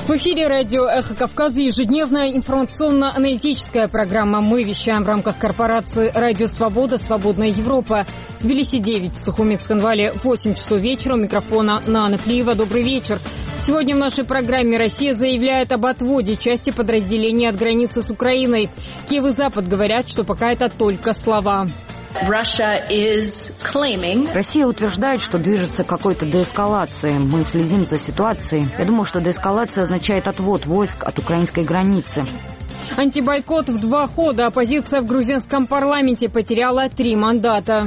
В эфире радио «Эхо Кавказа» ежедневная информационно-аналитическая программа. Мы вещаем в рамках корпорации «Радио Свобода», «Свободная Европа». В Тбилиси 9, в Сухуми, Цхинвале 8 часов вечера. У микрофона Нана Плиева. Добрый вечер. Сегодня в нашей программе Россия заявляет об отводе части подразделений от границы с Украиной. Киев и Запад говорят, что пока это только слова. Россия утверждает, что движется к какой-то деэскалации. Мы следим за ситуацией. Я думаю, что деэскалация означает отвод войск от украинской границы. Антибойкот в 2 хода. Оппозиция в грузинском парламенте потеряла 3 мандата.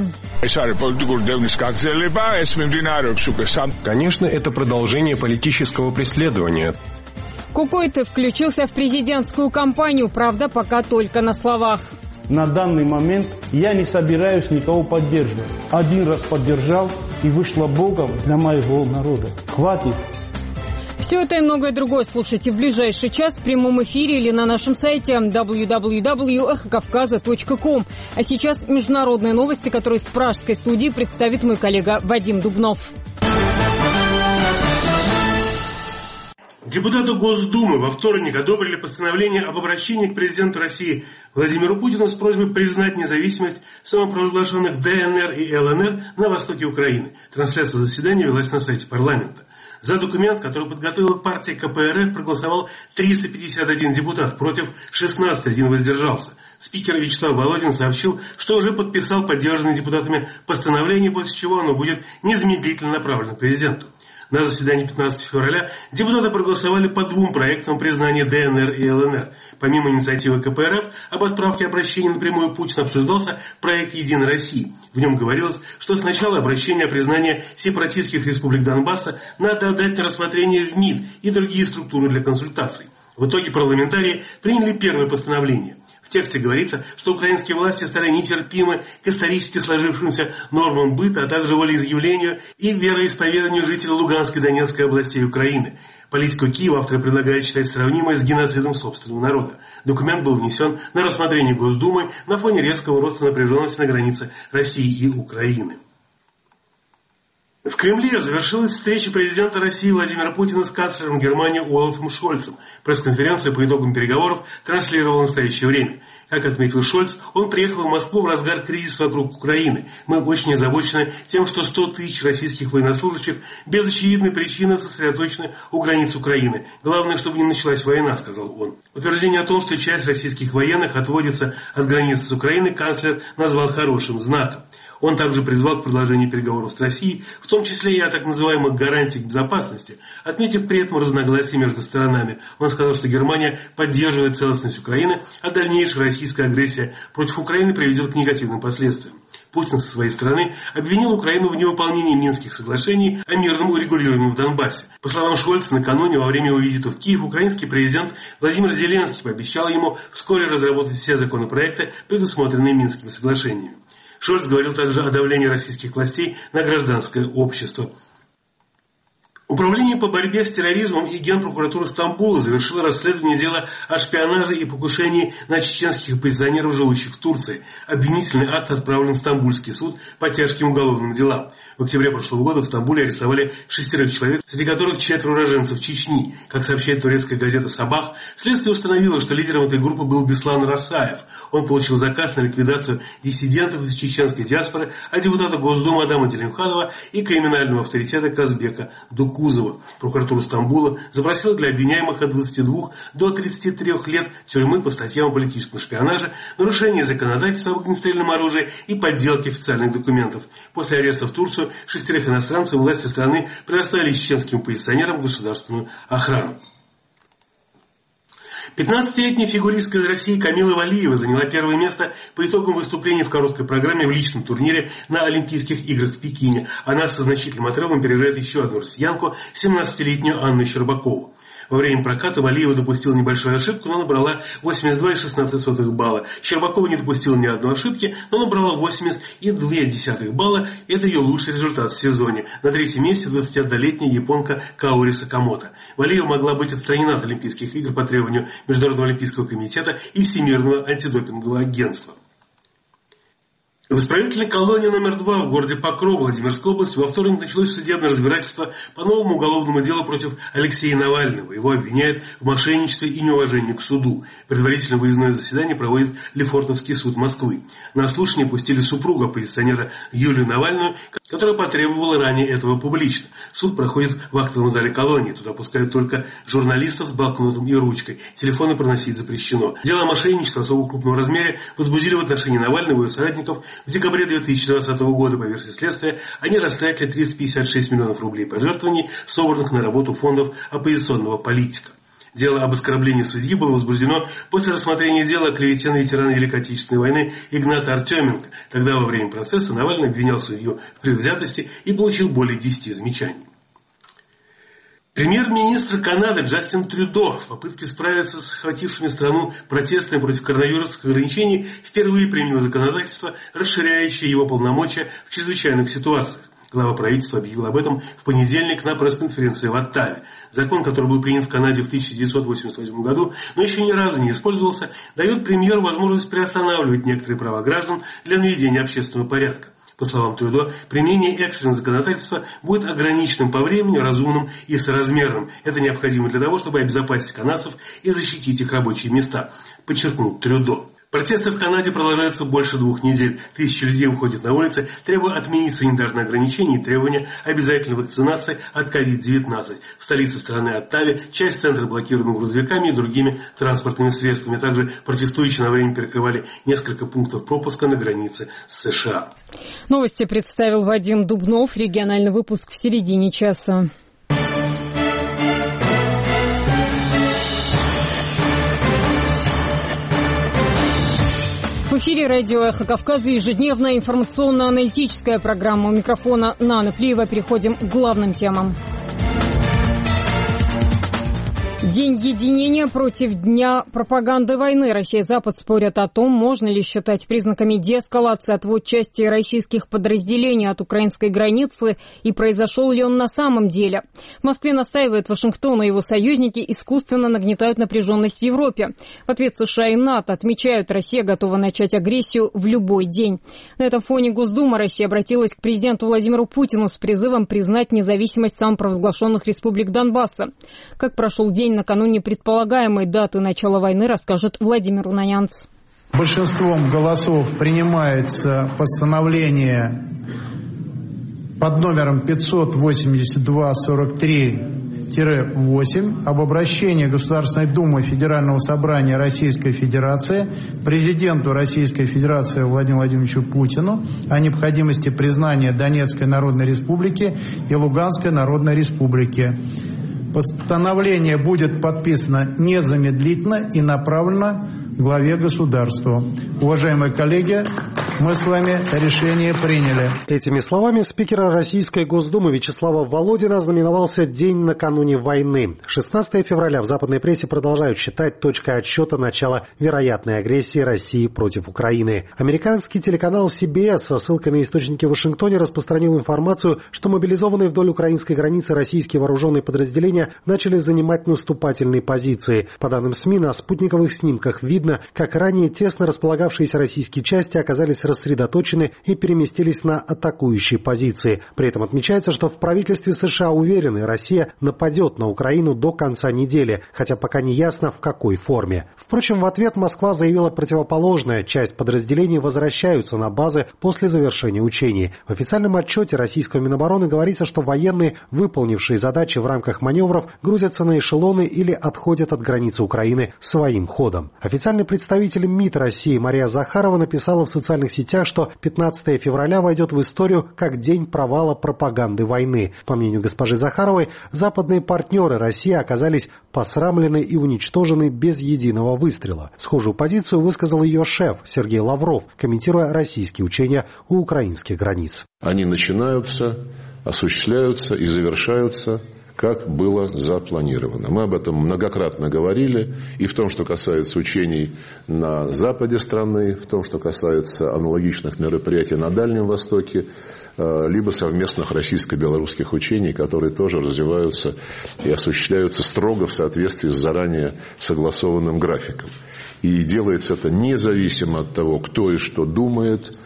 Конечно, это продолжение политического преследования. Кукуйт включился в президентскую кампанию, правда, пока только на словах. На данный момент я не собираюсь никого поддерживать. Один раз поддержал, и вышло Богом для моего народа. Хватит. Все это и многое другое слушайте в ближайший час в прямом эфире или на нашем сайте www.эхокавказа.ком. А сейчас международные новости, которые с пражской студии представит мой коллега Вадим Дубнов. Депутаты Госдумы во вторник одобрили постановление об обращении к президенту России Владимиру Путину с просьбой признать независимость самопровозглашенных ДНР и ЛНР на востоке Украины. Трансляция заседания велась на сайте парламента. За документ, который подготовила партия КПРФ, проголосовал 351 депутат, против 16, один воздержался. Спикер Вячеслав Володин сообщил, что уже подписал поддержанное депутатами постановление, после чего оно будет незамедлительно направлено президенту. На заседании 15 февраля депутаты проголосовали по 2 проектам признания ДНР и ЛНР. Помимо инициативы КПРФ об отправке обращения напрямую Путина обсуждался проект «Единой России». В нем говорилось, что сначала обращение о признании сепаратистских республик Донбасса надо отдать на рассмотрение в МИД и другие структуры для консультаций. В итоге парламентарии приняли первое постановление. В тексте говорится, что украинские власти стали нетерпимы к исторически сложившимся нормам быта, а также волеизъявлению и вероисповеданию жителей Луганской и Донецкой областей Украины. Политику Киева авторы предлагают считать сравнимой с геноцидом собственного народа. Документ был внесен на рассмотрение Госдумы на фоне резкого роста напряженности на границе России и Украины. В Кремле завершилась встреча президента России Владимира Путина с канцлером Германии Олафом Шольцем. Пресс-конференция по итогам переговоров транслировала в настоящее время. Как отметил Шольц, он приехал в Москву в разгар кризиса вокруг Украины. Мы очень озабочены тем, что 100 тысяч российских военнослужащих без очевидной причины сосредоточены у границ Украины. Главное, чтобы не началась война, сказал он. Утверждение о том, что часть российских военных отводится от границы с Украиной, канцлер назвал хорошим знаком. Он также призвал к продолжению переговоров с Россией, в том числе и о так называемых гарантиях безопасности, отметив при этом разногласия между сторонами. Он сказал, что Германия поддерживает целостность Украины, а дальнейшая российская агрессия против Украины приведет к негативным последствиям. Путин со своей стороны обвинил Украину в невыполнении Минских соглашений о мирном урегулировании в Донбассе. По словам Шольца, накануне во время его визита в Киев украинский президент Владимир Зеленский пообещал ему вскоре разработать все законопроекты, предусмотренные Минскими соглашениями. Шольц говорил также о давлении российских властей на гражданское общество. Управление по борьбе с терроризмом и Генпрокуратура Стамбула завершило расследование дела о шпионаже и покушении на чеченских оппозиционеров, живущих в Турции. Обвинительный акт отправлен в Стамбульский суд по тяжким уголовным делам. В октябре прошлого года в Стамбуле арестовали 6 человек, среди которых 4 уроженцев Чечни. Как сообщает турецкая газета «Сабах», следствие установило, что лидером этой группы был Беслан Расаев. Он получил заказ на ликвидацию диссидентов из чеченской диаспоры от депутата Госдумы Адама Делимханова и криминального авторитета Казбека Дукузова. Прокуратура Стамбула запросила для обвиняемых от 22 до 33 лет тюрьмы по статьям о политическом шпионаже, нарушении законодательства об огнестрельном оружии и подделке официальных документов. После ареста в Турцию 6 иностранцев власти страны предоставили чеченским оппозиционерам государственную охрану. 15-летняя фигуристка из России Камила Валиева заняла первое место по итогам выступления в короткой программе в личном турнире на Олимпийских играх в Пекине. Она со значительным отрывом опережает еще одну россиянку, 17-летнюю Анну Щербакову. Во время проката Валиева допустила небольшую ошибку, но набрала 82,16 балла. Щербакова не допустила ни одной ошибки, но набрала 80,2 балла. Это ее лучший результат в сезоне. На 3-м месте 21-летняя японка Каори Сакамото. Валиева могла быть отстранена от Олимпийских игр по требованию Международного олимпийского комитета и Всемирного антидопингового агентства. В исправительной колонии номер 2 в городе Покров, Владимирской области, во вторник началось судебное разбирательство по новому уголовному делу против Алексея Навального. Его обвиняют в мошенничестве и неуважении к суду. Предварительно выездное заседание проводит Лефортовский суд Москвы. На слушание пустили супругу оппозиционера Юлию Навальную, которая потребовала ранее этого публично. Суд проходит в актовом зале колонии. Туда пускают только журналистов с блокнотом и ручкой. Телефоны проносить запрещено. Дело о мошенничестве особо крупного размера возбудили в отношении Навального и его соратников. В декабре 2020 года, по версии следствия, они растратили 356 миллионов рублей пожертвований, собранных на работу фондов оппозиционного политика. Дело об оскорблении судьи было возбуждено после рассмотрения дела о клевете на ветерана Великой Отечественной войны Игната Артеменко. Тогда во время процесса Навальный обвинял судью в предвзятости и получил более 10 замечаний. Премьер-министр Канады Джастин Трюдо в попытке справиться с охватившими страну протестами против коронавирусных ограничений впервые принял законодательство, расширяющее его полномочия в чрезвычайных ситуациях. Глава правительства объявил об этом в понедельник на пресс-конференции в Оттаве. Закон, который был принят в Канаде в 1988 году, но еще ни разу не использовался, дает премьеру возможность приостанавливать некоторые права граждан для наведения общественного порядка. По словам Трюдо, применение экстренного законодательства будет ограниченным по времени, разумным и соразмерным. Это необходимо для того, чтобы обезопасить канадцев и защитить их рабочие места, подчеркнул Трюдо. Протесты в Канаде продолжаются больше 2 недель. Тысячи людей уходят на улицы, требуя отменить санитарные ограничения и требования обязательной вакцинации от COVID-19. В столице страны Оттаве часть центра блокирована грузовиками и другими транспортными средствами. Также протестующие на время перекрывали несколько пунктов пропуска на границе с США. Новости представил Вадим Дубнов. Региональный выпуск в середине часа. В эфире радио «Эхо Кавказа» ежедневная информационно-аналитическая программа. У микрофона Нана Плиева. Переходим к главным темам. День единения против Дня пропаганды войны. Россия и Запад спорят о том, можно ли считать признаками деэскалации отвод части российских подразделений от украинской границы и произошел ли он на самом деле. В Москве настаивает Вашингтон и его союзники искусственно нагнетают напряженность в Европе. В ответ США и НАТО отмечают, Россия готова начать агрессию в любой день. На этом фоне Госдума России обратилась к президенту Владимиру Путину с призывом признать независимость самопровозглашенных республик Донбасса. Как прошел день накануне предполагаемой даты начала войны, расскажет Владимир Унаянц. Большинством голосов принимается постановление под номером 582-43-8 об обращении Государственной Думы Федерального собрания Российской Федерации президенту Российской Федерации Владимиру Владимировичу Путину о необходимости признания Донецкой Народной Республики и Луганской Народной Республики. Постановление будет подписано незамедлительно и направлено главе государства. Уважаемые коллеги, мы с вами решение приняли. Этими словами спикера Российской Госдумы Вячеслава Володина знаменовался день накануне войны. 16 февраля в западной прессе продолжают считать точкой отсчета начала вероятной агрессии России против Украины. Американский телеканал CBS со ссылкой на источники в Вашингтоне распространил информацию, что мобилизованные вдоль украинской границы российские вооруженные подразделения начали занимать наступательные позиции. По данным СМИ, на спутниковых снимках видно, как ранее тесно располагавшиеся российские части оказались рассредоточены и переместились на атакующие позиции. При этом отмечается, что в правительстве США уверены, Россия нападет на Украину до конца недели, хотя пока не ясно, в какой форме. Впрочем, в ответ Москва заявила противоположное. Часть подразделений возвращаются на базы после завершения учений. В официальном отчете российского Минобороны говорится, что военные, выполнившие задачи в рамках маневров, грузятся на эшелоны или отходят от границы Украины своим ходом. Официальный представитель МИД России Мария Захарова написала в социальных сетях, что 15 февраля войдет в историю как день провала пропаганды войны. По мнению госпожи Захаровой, западные партнеры России оказались посрамлены и уничтожены без единого выстрела. Схожую позицию высказал ее шеф Сергей Лавров, комментируя российские учения у украинских границ. Они начинаются, осуществляются и завершаются, как было запланировано. Мы об этом многократно говорили, и в том, что касается учений на западе страны, в том, что касается аналогичных мероприятий на Дальнем Востоке, либо совместных российско-белорусских учений, которые тоже развиваются и осуществляются строго в соответствии с заранее согласованным графиком. И делается это независимо от того, кто и что думает,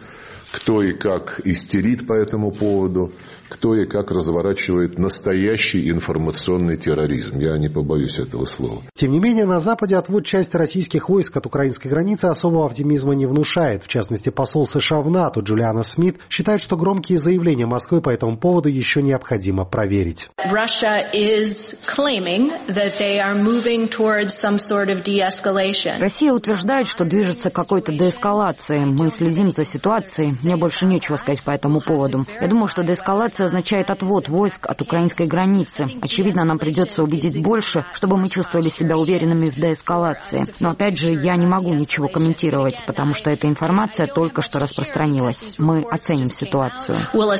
кто и как истерит по этому поводу, кто и как разворачивает настоящий информационный терроризм. Я не побоюсь этого слова. Тем не менее, на Западе отвод части российских войск от украинской границы особого оптимизма не внушает. В частности, посол США в НАТО Джулиана Смит считает, что громкие заявления Москвы по этому поводу еще необходимо проверить. Россия утверждает, что движется к какой-то деэскалации. Мы следим за ситуацией. Мне больше нечего сказать по этому поводу. Я думаю, что деэскалация означает отвод войск от украинской границы. Очевидно, нам придется увидеть больше, чтобы мы чувствовали себя уверенными в деэскалации. Но опять же, я не могу ничего комментировать, потому что эта информация только что распространилась. Мы оценим ситуацию.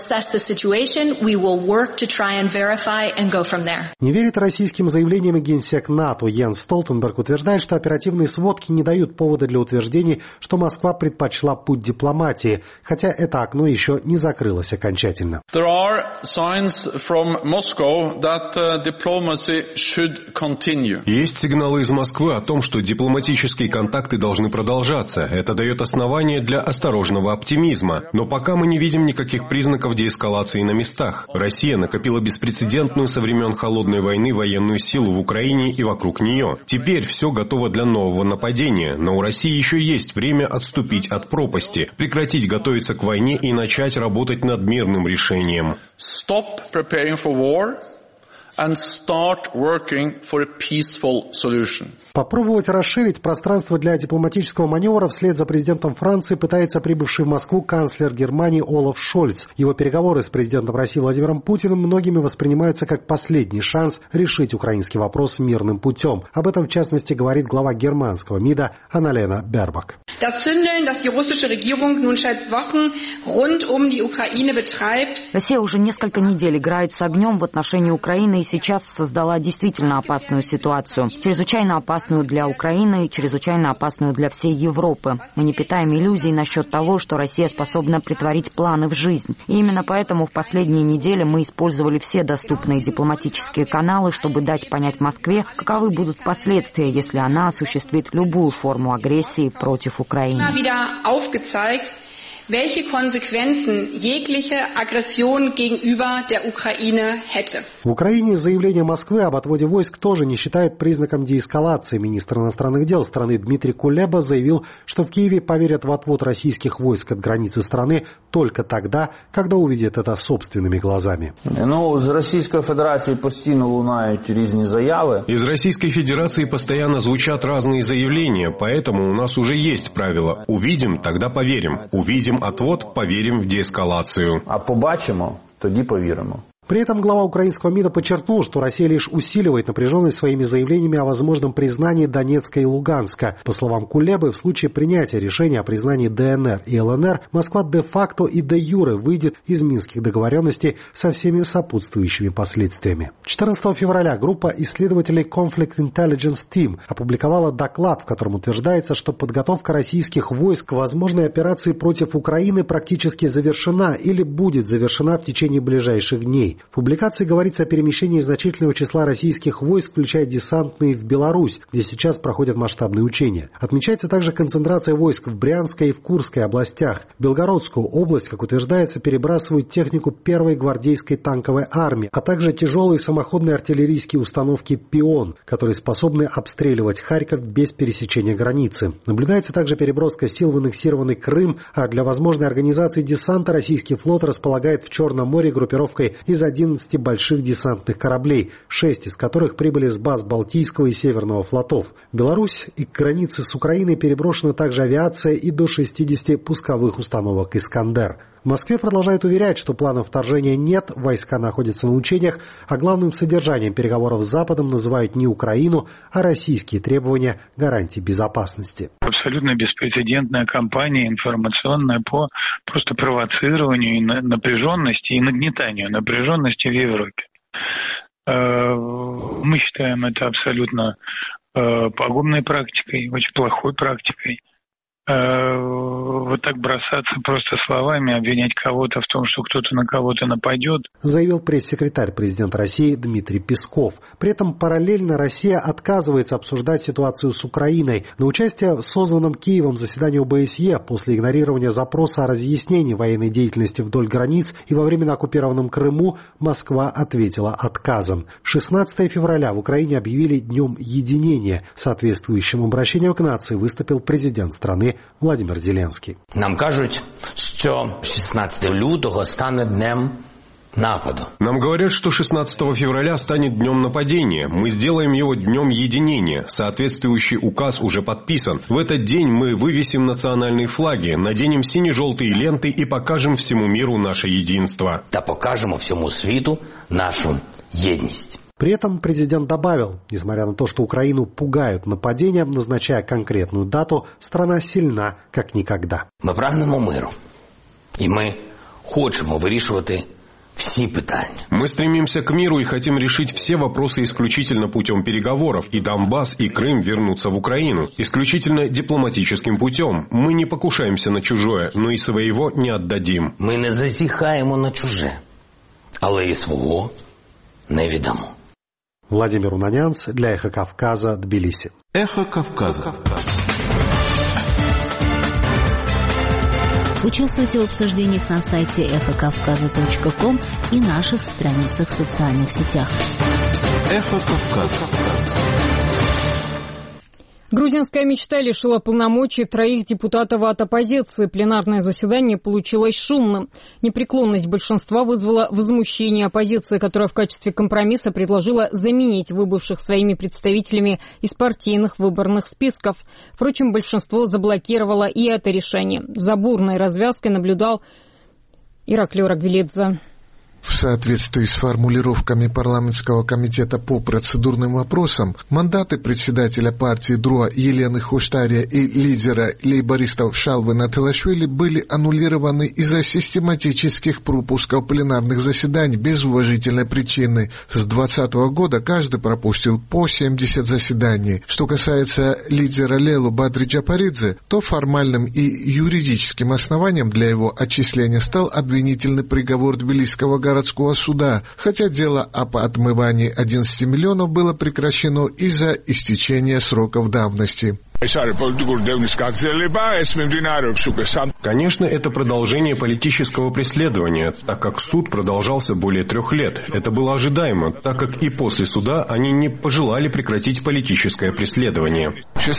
Не верит российским заявлениям и генсек НАТО Йенс Столтенберг утверждает, что оперативные сводки не дают повода для утверждений, что Москва предпочла путь дипломатии, хотя это окно еще не закрылось окончательно. Есть сигналы из Москвы о том, что дипломатические контакты должны продолжаться. Это дает основание для осторожного оптимизма. Но пока мы не видим никаких признаков деэскалации на местах. Россия накопила беспрецедентную со времен Холодной войны военную силу в Украине и вокруг нее. Теперь все готово для нового нападения. Но у России еще есть время отступить от пропасти, прекратить готовиться к войне и начать работать над мирным решением. Stop preparing for war and start working for a peaceful solution. Попробовать расширить пространство для дипломатического маневра вслед за президентом Франции пытается прибывший в Москву канцлер Германии Олаф Шольц. Его переговоры с президентом России Владимиром Путиным многими воспринимаются как последний шанс решить украинский вопрос мирным путем. Об этом, в частности, говорит глава германского МИДа Анналена Бербак. Россия уже несколько недель играет с огнем в отношении Украины и сейчас создала действительно опасную ситуацию. Чрезвычайно опасную для Украины и чрезвычайно опасную для всей Европы. Мы не питаем иллюзий насчет того, что Россия способна претворить планы в жизнь. И именно поэтому в последние недели мы использовали все доступные дипломатические каналы, чтобы дать понять Москве, каковы будут последствия, если она осуществит любую форму агрессии против Украины. welche Konsequenzen jegliche Aggression gegenüber der Ukraine hätte. В Украине заявление Москвы об отводе войск тоже не считают признаком деэскалации. Министр иностранных дел страны Дмитрий Кулеба заявил, что в Киеве поверят в отвод российских войск от границы страны только тогда, когда увидят это собственными глазами. З Російської Федерації постійно лунають різні заяви. Из Российской Федерации постоянно звучат разные заявления, поэтому у нас уже есть правило. Увидим, тогда поверим. Увидим отвод, поверим в деэскалацию. А побачимо, тоді повіримо. При этом глава украинского МИДа подчеркнул, что Россия лишь усиливает напряженность своими заявлениями о возможном признании Донецка и Луганска. По словам Кулебы, в случае принятия решения о признании ДНР и ЛНР, Москва де-факто и де-юре выйдет из минских договоренностей со всеми сопутствующими последствиями. 14 февраля группа исследователей Conflict Intelligence Team опубликовала доклад, в котором утверждается, что подготовка российских войск к возможной операции против Украины практически завершена или будет завершена в течение ближайших дней. В публикации говорится о перемещении значительного числа российских войск, включая десантные, в Беларусь, где сейчас проходят масштабные учения. Отмечается также концентрация войск в Брянской и в Курской областях. В Белгородскую область, как утверждается, перебрасывают технику 1-й гвардейской танковой армии, а также тяжелые самоходные артиллерийские установки «Пион», которые способны обстреливать Харьков без пересечения границы. Наблюдается также переброска сил в аннексированный Крым, а для возможной организации десанта российский флот располагает в Черном море группировкой из 11 больших десантных кораблей, 6 из которых прибыли с баз Балтийского и Северного флотов. В Беларусь и к границе с Украиной переброшена также авиация и до 60 пусковых установок «Искандер». В Москве продолжают уверять, что планов вторжения нет, войска находятся на учениях, а главным содержанием переговоров с Западом называют не Украину, а российские требования гарантий безопасности. Абсолютно беспрецедентная кампания информационная по просто провоцированию напряженности и нагнетанию напряженности в Европе. Мы считаем это абсолютно пагубной практикой, очень плохой практикой. вот так бросаться просто словами, обвинять кого-то в том, что кто-то на кого-то нападет. Заявил пресс-секретарь президента России Дмитрий Песков. При этом параллельно Россия отказывается обсуждать ситуацию с Украиной. На участие в созванном Киевом заседании ОБСЕ после игнорирования запроса о разъяснении военной деятельности вдоль границ и во временно оккупированном Крыму Москва ответила отказом. 16 февраля в Украине объявили Днем единения. Соответствующим обращением к нации выступил президент страны Владимир Зеленский. Нам кажуть, що 16 лютого стане днем нападу. Нам говорят, что 16 февраля станет днем нападения. Мы сделаем его днем единения. Соответствующий указ уже подписан. В этот день мы вывесим национальные флаги, наденем сине-желтые ленты и покажем всему миру наше единство. Та покажемо всему світу нашу єдність. При этом президент добавил, несмотря на то, что Украину пугают нападением, назначая конкретную дату, страна сильна, как никогда. Ми прагнемо миру. І ми хочемо вирішувати все питания. Мы стремимся к миру и хотим решить все вопросы исключительно путем переговоров. И Донбасс, и Крым вернутся в Украину. Исключительно дипломатическим путем. Мы не покушаемся на чужое, но и своего не отдадим. Мы не зазіхаємо на чуже, але і свого не віддамо. Владимир Унанянц для «Эхо Кавказа», Тбилиси. «Эхо Кавказа». Участвуйте в обсуждениях на сайте эхокавказа.ком и наших страницах в социальных сетях. «Эхо Кавказа». Грузинская мечта лишила полномочий 3 депутатов от оппозиции. Пленарное заседание получилось шумным. Непреклонность большинства вызвала возмущение оппозиции, которая в качестве компромисса предложила заменить выбывших своими представителями из партийных выборных списков. Впрочем, большинство заблокировало и это решение. За бурной развязкой наблюдал Ираклий Рагвелидзе. В соответствии с формулировками парламентского комитета по процедурным вопросам, мандаты председателя партии ДРУА Елены Хуштария и лидера лейбористов Шалвы Натылашвили были аннулированы из-за систематических пропусков пленарных заседаний без уважительной причины. С 2020 года каждый пропустил по 70 заседаний. Что касается лидера Лелу Бадри Джапаридзе, то формальным и юридическим основанием для его отчисления стал обвинительный приговор Тбилисского городского суда, хотя дело об отмывании 11 миллионов было прекращено из-за истечения сроков давности. Конечно, это продолжение политического преследования, так как суд продолжался более 3 лет. Это было ожидаемо, так как и после суда они не пожелали прекратить политическое преследование.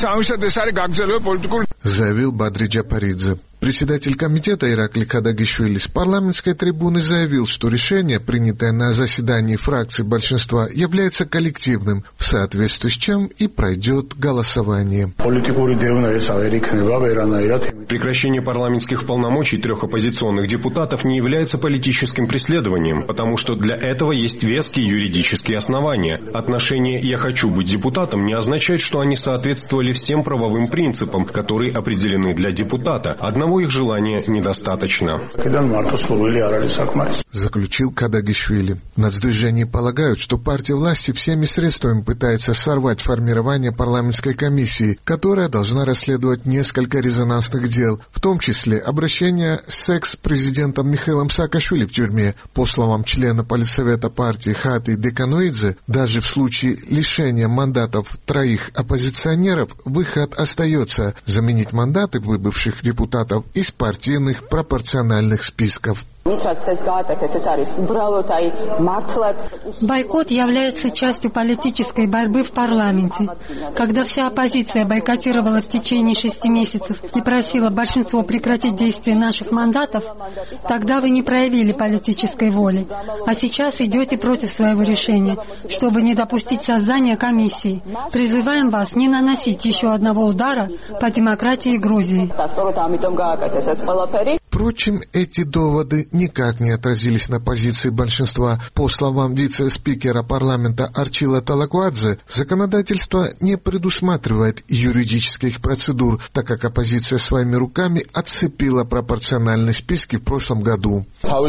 Заявил Бадри Джапаридзе. Председатель комитета Ираклий Кадагишвили с парламентской трибуны заявил, что решение, принятое на заседании фракции большинства, является коллективным, в соответствии с чем и пройдет голосование. Прекращение парламентских полномочий 3 оппозиционных депутатов не является политическим преследованием, потому что для этого есть веские юридические основания. Отношение «я хочу быть депутатом» не означает, что они соответствовали всем правовым принципам, которые определены для депутата. Одного их желания недостаточно. Заключил Кадагишвили. Нацдвижение полагают, что партия власти всеми средствами пытается сорвать формирование парламентской комиссии, которая должна расследовать несколько резонансных дел, в том числе обращение с экс-президентом Михаилом Саакашвили в тюрьме. По словам члена политсовета партии Хаты Декануидзе, даже в случае лишения мандатов 3 оппозиционеров выход остается – заменить мандаты выбывших депутатов из партийных пропорциональных списков. Бойкот является частью политической борьбы в парламенте. Когда вся оппозиция бойкотировала в течение 6 месяцев и просила большинство прекратить действие наших мандатов, тогда вы не проявили политической воли, а сейчас идете против своего решения, чтобы не допустить создания комиссии. Призываем вас не наносить еще одного удара по демократии Грузии. Впрочем, эти доводы никак не отразились на позиции большинства. По словам вице-спикера парламента Арчила Талакуадзе, законодательство не предусматривает юридических процедур, так как оппозиция своими руками отцепила пропорциональные списки в прошлом году.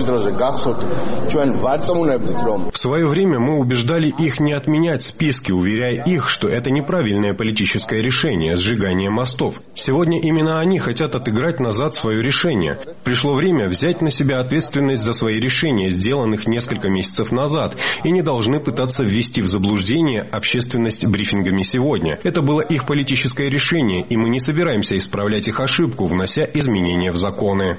В свое время мы убеждали их не отменять списки, уверяя их, что это неправильное политическое решение – сжигание мостов. Сегодня именно они хотят отыграть назад свое решение. Пришло время взять на себя ответственность за свои решения, сделанных несколько месяцев назад, и не должны пытаться ввести в заблуждение общественность брифингами сегодня. Это было их политическое решение, и мы не собираемся исправлять их ошибку, внося изменения в законы.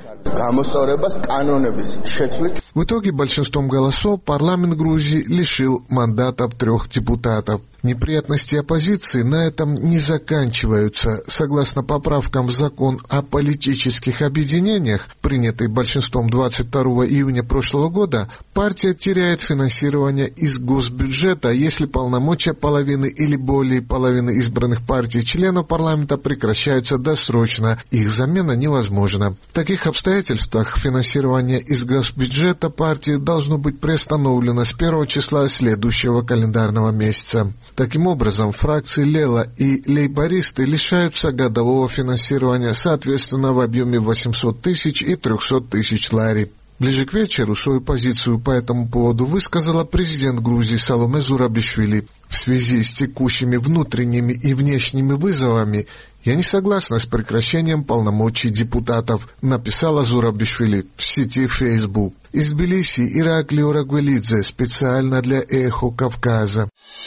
В итоге большинством голосов парламент Грузии лишил мандатов 3 депутатов. Неприятности оппозиции на этом не заканчиваются. Согласно поправкам в закон о политических объединениях, принятый большинством 22 июня прошлого года, партия теряет финансирование из госбюджета, если полномочия половины или более половины избранных партий членов парламента прекращаются досрочно. Их замена невозможна. В таких обстоятельствах финансирование из госбюджета партии должно быть приостановлено с 1 числа следующего календарного месяца. Таким образом, фракции Лела и лейбористы лишаются годового финансирования, соответственно, в объеме 800 тысяч и 300 тысяч лари. Ближе к вечеру свою позицию по этому поводу высказала президент Грузии Саломе Зурабишвили. В связи с текущими внутренними и внешними вызовами я не согласна с прекращением полномочий депутатов, написала Зурабишвили в сети Facebook. Из Тбилиси Ираклий Орагвелидзе специально для «Эхо Кавказа».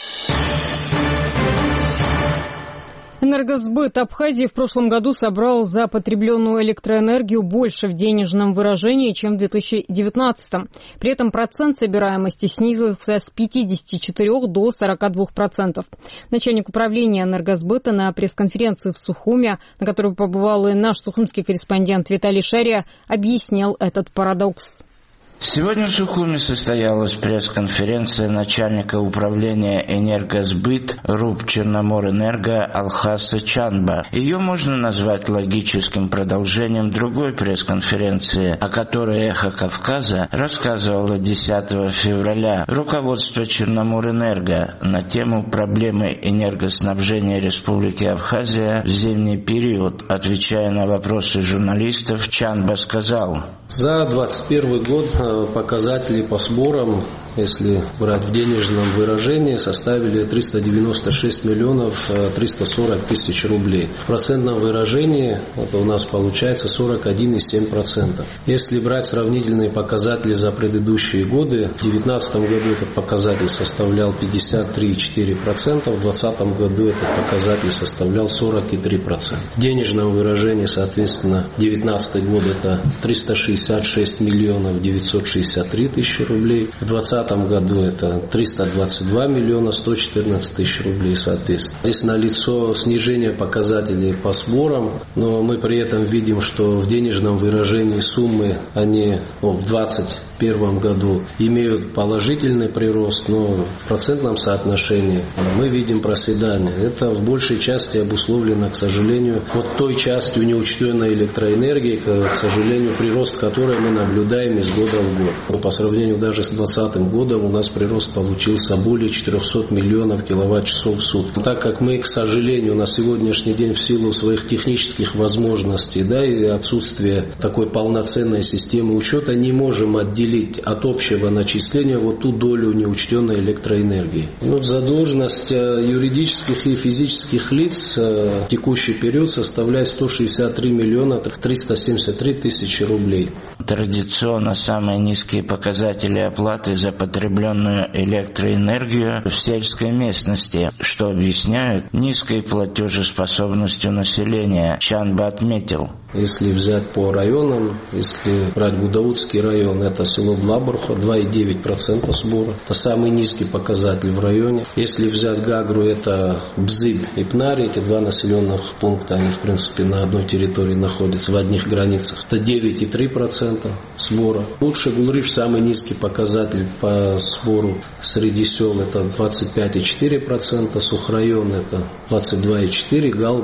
Энергосбыт Абхазии в прошлом году собрал за потребленную электроэнергию больше в денежном выражении, чем в 2019. При этом процент собираемости снизился с 54 до 42%. Начальник управления энергосбыта на пресс-конференции в Сухуме, на которой побывал и наш сухумский корреспондент Виталий Шария, объяснил этот парадокс. Сегодня в Сухуме состоялась пресс-конференция начальника управления «Энергосбыт» РУП «Черноморэнерго» Алхаса Чанба. Ее можно назвать логическим продолжением другой пресс-конференции, о которой «Эхо Кавказа» рассказывало 10 февраля. Руководство «Черноморэнерго» на тему проблемы энергоснабжения Республики Абхазия в зимний период, отвечая на вопросы журналистов, Чанба сказал: за 2021 год показатели по сборам, если брать в денежном выражении, составили 396 миллионов 340 тысяч рублей. В процентном выражении это у нас получается 41,7%. Если брать сравнительные показатели за предыдущие годы, в 2019 году этот показатель составлял 53,4%, в 2020 году этот показатель составлял 43%. В денежном выражении, соответственно, 2019 год это 366 миллионов 963 тысячи рублей, в 2020 году это 322 миллиона 114 тысяч рублей, соответственно. Здесь налицо снижение показателей по сборам, но мы при этом видим, что в денежном выражении суммы, они в 2021 году имеют положительный прирост, но в процентном соотношении мы видим проседание. Это в большей части обусловлено, к сожалению, вот той частью неучтенной электроэнергии, к сожалению, прирост которой мы наблюдаем из года в год. Но по сравнению даже с 2020 годом у нас прирост получился более 400 миллионов киловатт-часов в сутки. Так как мы, к сожалению, на сегодняшний день в силу своих технических возможностей, и отсутствия такой полноценной системы учета, не можем отделить от общего начисления вот ту долю неучтенной электроэнергии. Задолженность юридических и физических лиц в текущий период составляет 163 миллиона 373 тысячи рублей. Традиционно самые низкие показатели оплаты за потребленную электроэнергию в сельской местности, что объясняют низкой платежеспособностью населения. Чанба отметил: если взять по районам, если брать Гудаутский район, это село Блабурха 2,9% сбора. Это самый низкий показатель в районе. Если взять Гагру, это Бзыб и Пнари, эти два населенных пункта, они в принципе на одной территории находятся, в одних границах. Это 9,3% сбора. Лучше Гулриш, самый низкий показатель по сбору среди сел, это 25,4%, Сухрайон это 22,4%, Гал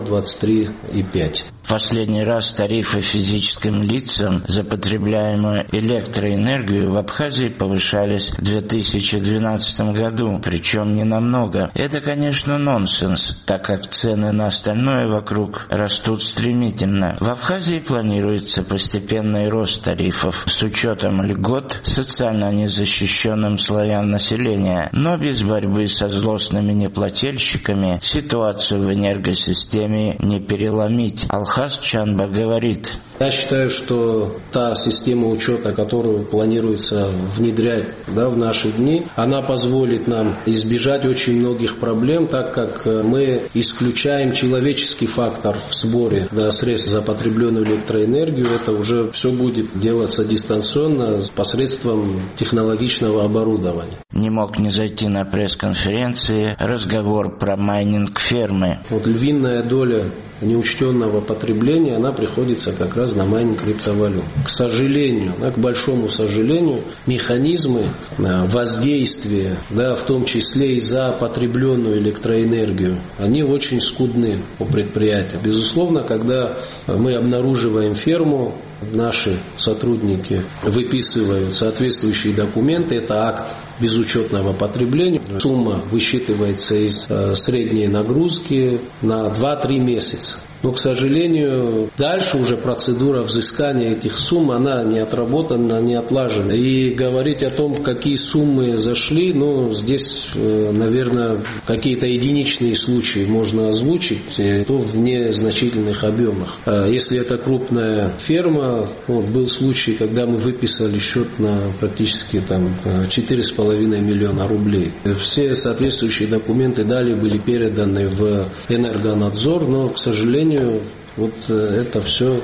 23,5%. В последний раз тарифы физическим лицам за потребляемую электроэнергию в Абхазии повышались в 2012 году, причем не намного. Это, конечно, нонсенс, так как цены на остальное вокруг растут стремительно. В Абхазии планируется постепенный рост тарифов с учетом льгот социально незащищенным слоям населения, но без борьбы со злостными неплательщиками ситуацию в энергосистеме не переломить. Алхас Чанба говорит: я считаю, что та система учета, которую планируется внедрять в наши дни, она позволит нам избежать очень многих проблем, так как мы исключаем человеческий фактор в сборе средств за потребленную электроэнергию. Это уже все будет делаться дистанционно посредством технологичного оборудования. Не мог не зайти на пресс-конференции разговор про майнинг фермы. Львиная доля неучтенного потребления, она приходится как раз на майнинг криптовалют. К сожалению, к большому сожалению, механизмы воздействия, в том числе и за потребленную электроэнергию, они очень скудны у предприятия. Безусловно, когда мы обнаруживаем ферму, наши сотрудники выписывают соответствующие документы, это акт безучетного потребления. Сумма высчитывается из средней нагрузки на 2-3 месяца. Но, к сожалению, дальше уже процедура взыскания этих сумм, она не отработана, не отлажена. И говорить о том, какие суммы зашли, здесь, наверное, какие-то единичные случаи можно озвучить, то в незначительных объемах. Если это крупная ферма, был случай, когда мы выписали счет на практически 4,5 миллиона рублей. Все соответствующие документы далее были переданы в Энергонадзор, но, к сожалению, это все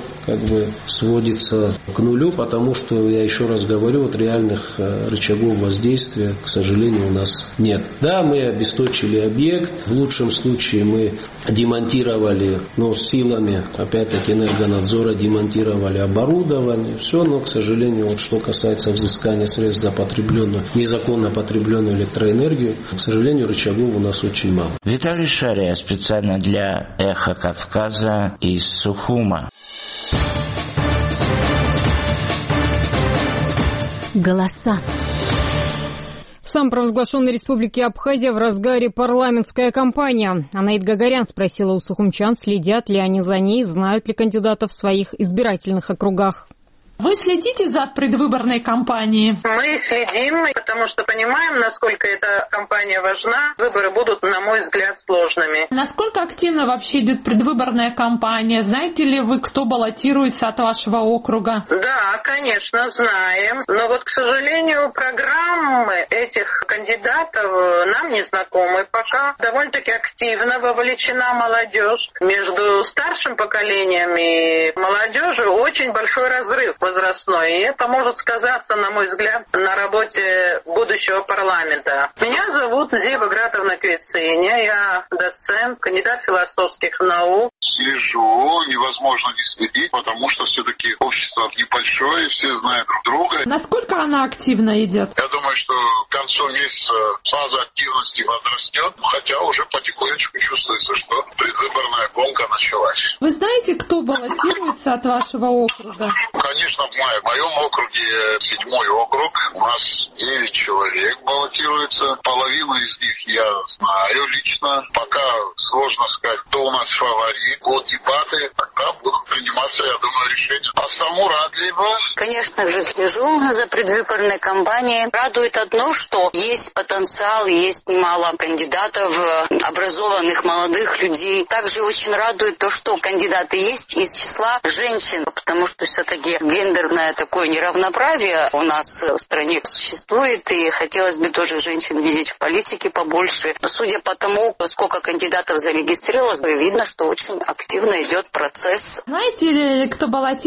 сводится к нулю, потому что, я еще раз говорю, реальных рычагов воздействия, к сожалению, у нас нет. Да, мы обесточили объект, в лучшем случае мы демонтировали, силами, опять-таки, Энергонадзора демонтировали оборудование, все, но, к сожалению, что касается взыскания средств за потребленную, незаконно потребленную электроэнергию, к сожалению, рычагов у нас очень мало. Виталий Шария специально для «Эхо Кавказа» из Сухума. Голоса. В самопровозглашенной республике Абхазия в разгаре парламентская кампания. Анаит Гагарян спросила у сухумчан, следят ли они за ней, знают ли кандидатов в своих избирательных округах. Вы следите за предвыборной кампанией? Мы следим, потому что понимаем, насколько эта кампания важна. Выборы будут, на мой взгляд, сложными. Насколько активно вообще идет предвыборная кампания? Знаете ли вы, кто баллотируется от вашего округа? Да, конечно, знаем. Но к сожалению, программы этих кандидатов нам не знакомы пока. Довольно-таки активно вовлечена молодежь. Между старшим поколением и молодежью очень большой разрыв возрастной. И это может сказаться, на мой взгляд, на работе будущего парламента. Меня зовут Зиба Гратовна Квициня. Я доцент, кандидат философских наук. Слежу, невозможно не следить, потому что все-таки общество небольшое, все знают друг друга. Насколько она активно идет? Я думаю, что к концу месяца фаза активности возрастет, хотя уже потихонечку чувствуется, что предвыборная гонка началась. Вы знаете, кто баллотируется от вашего округа? Конечно, в моем округе 7-й округ, у нас 9 человек баллотируется, половину из них я знаю лично, пока сложно сказать, кто у нас фаворит. Вот дебаты, тогда будут приниматься, я думаю, решения. А саму Радлиба? Конечно же, слежу за предвыборной кампанией. Радует одно, что есть потенциал, есть немало кандидатов, образованных молодых людей. Также очень радует то, что кандидаты есть из числа женщин, потому что все-таки гендерное такое неравноправие у нас в стране существует, и хотелось бы тоже женщин видеть в политике побольше. Судя по тому, сколько кандидатов зарегистрировалось, видно, что очень активно идет процесс. Знаете ли, кто баллотируется от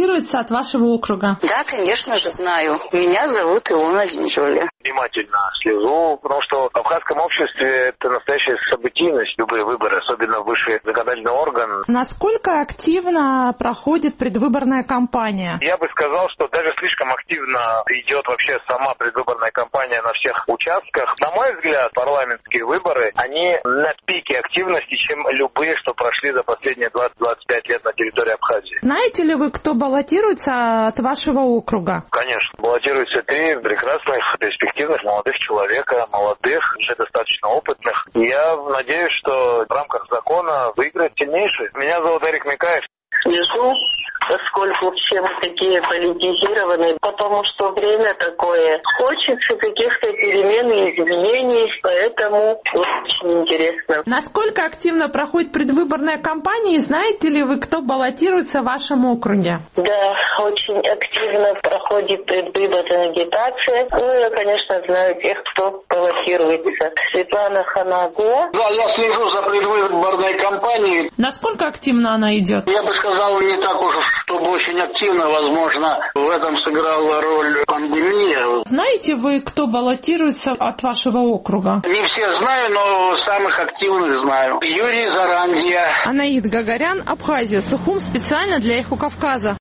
от вашего округа? Да, конечно же, знаю. Меня зовут Илона Зинжоли. Внимательно слежу, потому что в абхазском обществе это настоящая событийность, любые выборы, особенно высший законодательный орган. Насколько активно проходит предвыборная кампания? Я бы сказал, что даже слишком активно идет вообще сама предвыборная кампания на всех участках. На мой взгляд, парламентские выборы, они на пике активности, чем любые, что прошли за последние 20-25 лет на территории Абхазии. Знаете ли вы, кто баллотируется от вашего округа? Конечно. Баллотируются 3 прекрасных, перспективных молодых человека, молодых, уже достаточно опытных. Я надеюсь, что в рамках закона выиграет сильнейший. Меня зовут Эрик Микаев. Слежу, поскольку все мы такие политизированные, потому что время такое. Хочется каких-то перемен и изменений, поэтому очень интересно. Насколько активно проходит предвыборная кампания, и знаете ли вы, кто баллотируется в вашем округе? Да, очень активно проходит предвыборная агитация. Ну, я, конечно, знаю тех, кто баллотируется. Светлана Ханаго. Да, я слежу за предвыборной кампанией. Насколько активно она идет? Я бы сказал, не так уж, чтобы очень активно, возможно, в этом сыграла роль пандемия. Знаете вы, кто баллотируется от вашего округа? Не все знаю, но самых активных знаю. Юрий Зарандия. Анаид Гагарян, Абхазия, Сухум, специально для Эхо Кавказа.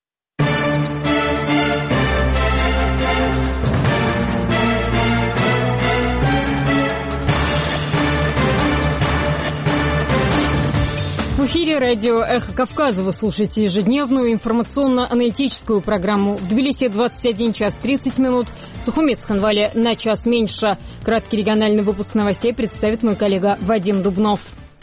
В эфире радио «Эхо Кавказа» вы слушаете ежедневную информационно-аналитическую программу. В Тбилиси 21 час 30 минут, в Сухуме Цхинвале на час меньше. Краткий региональный выпуск новостей представит мой коллега Вадим Дубнов.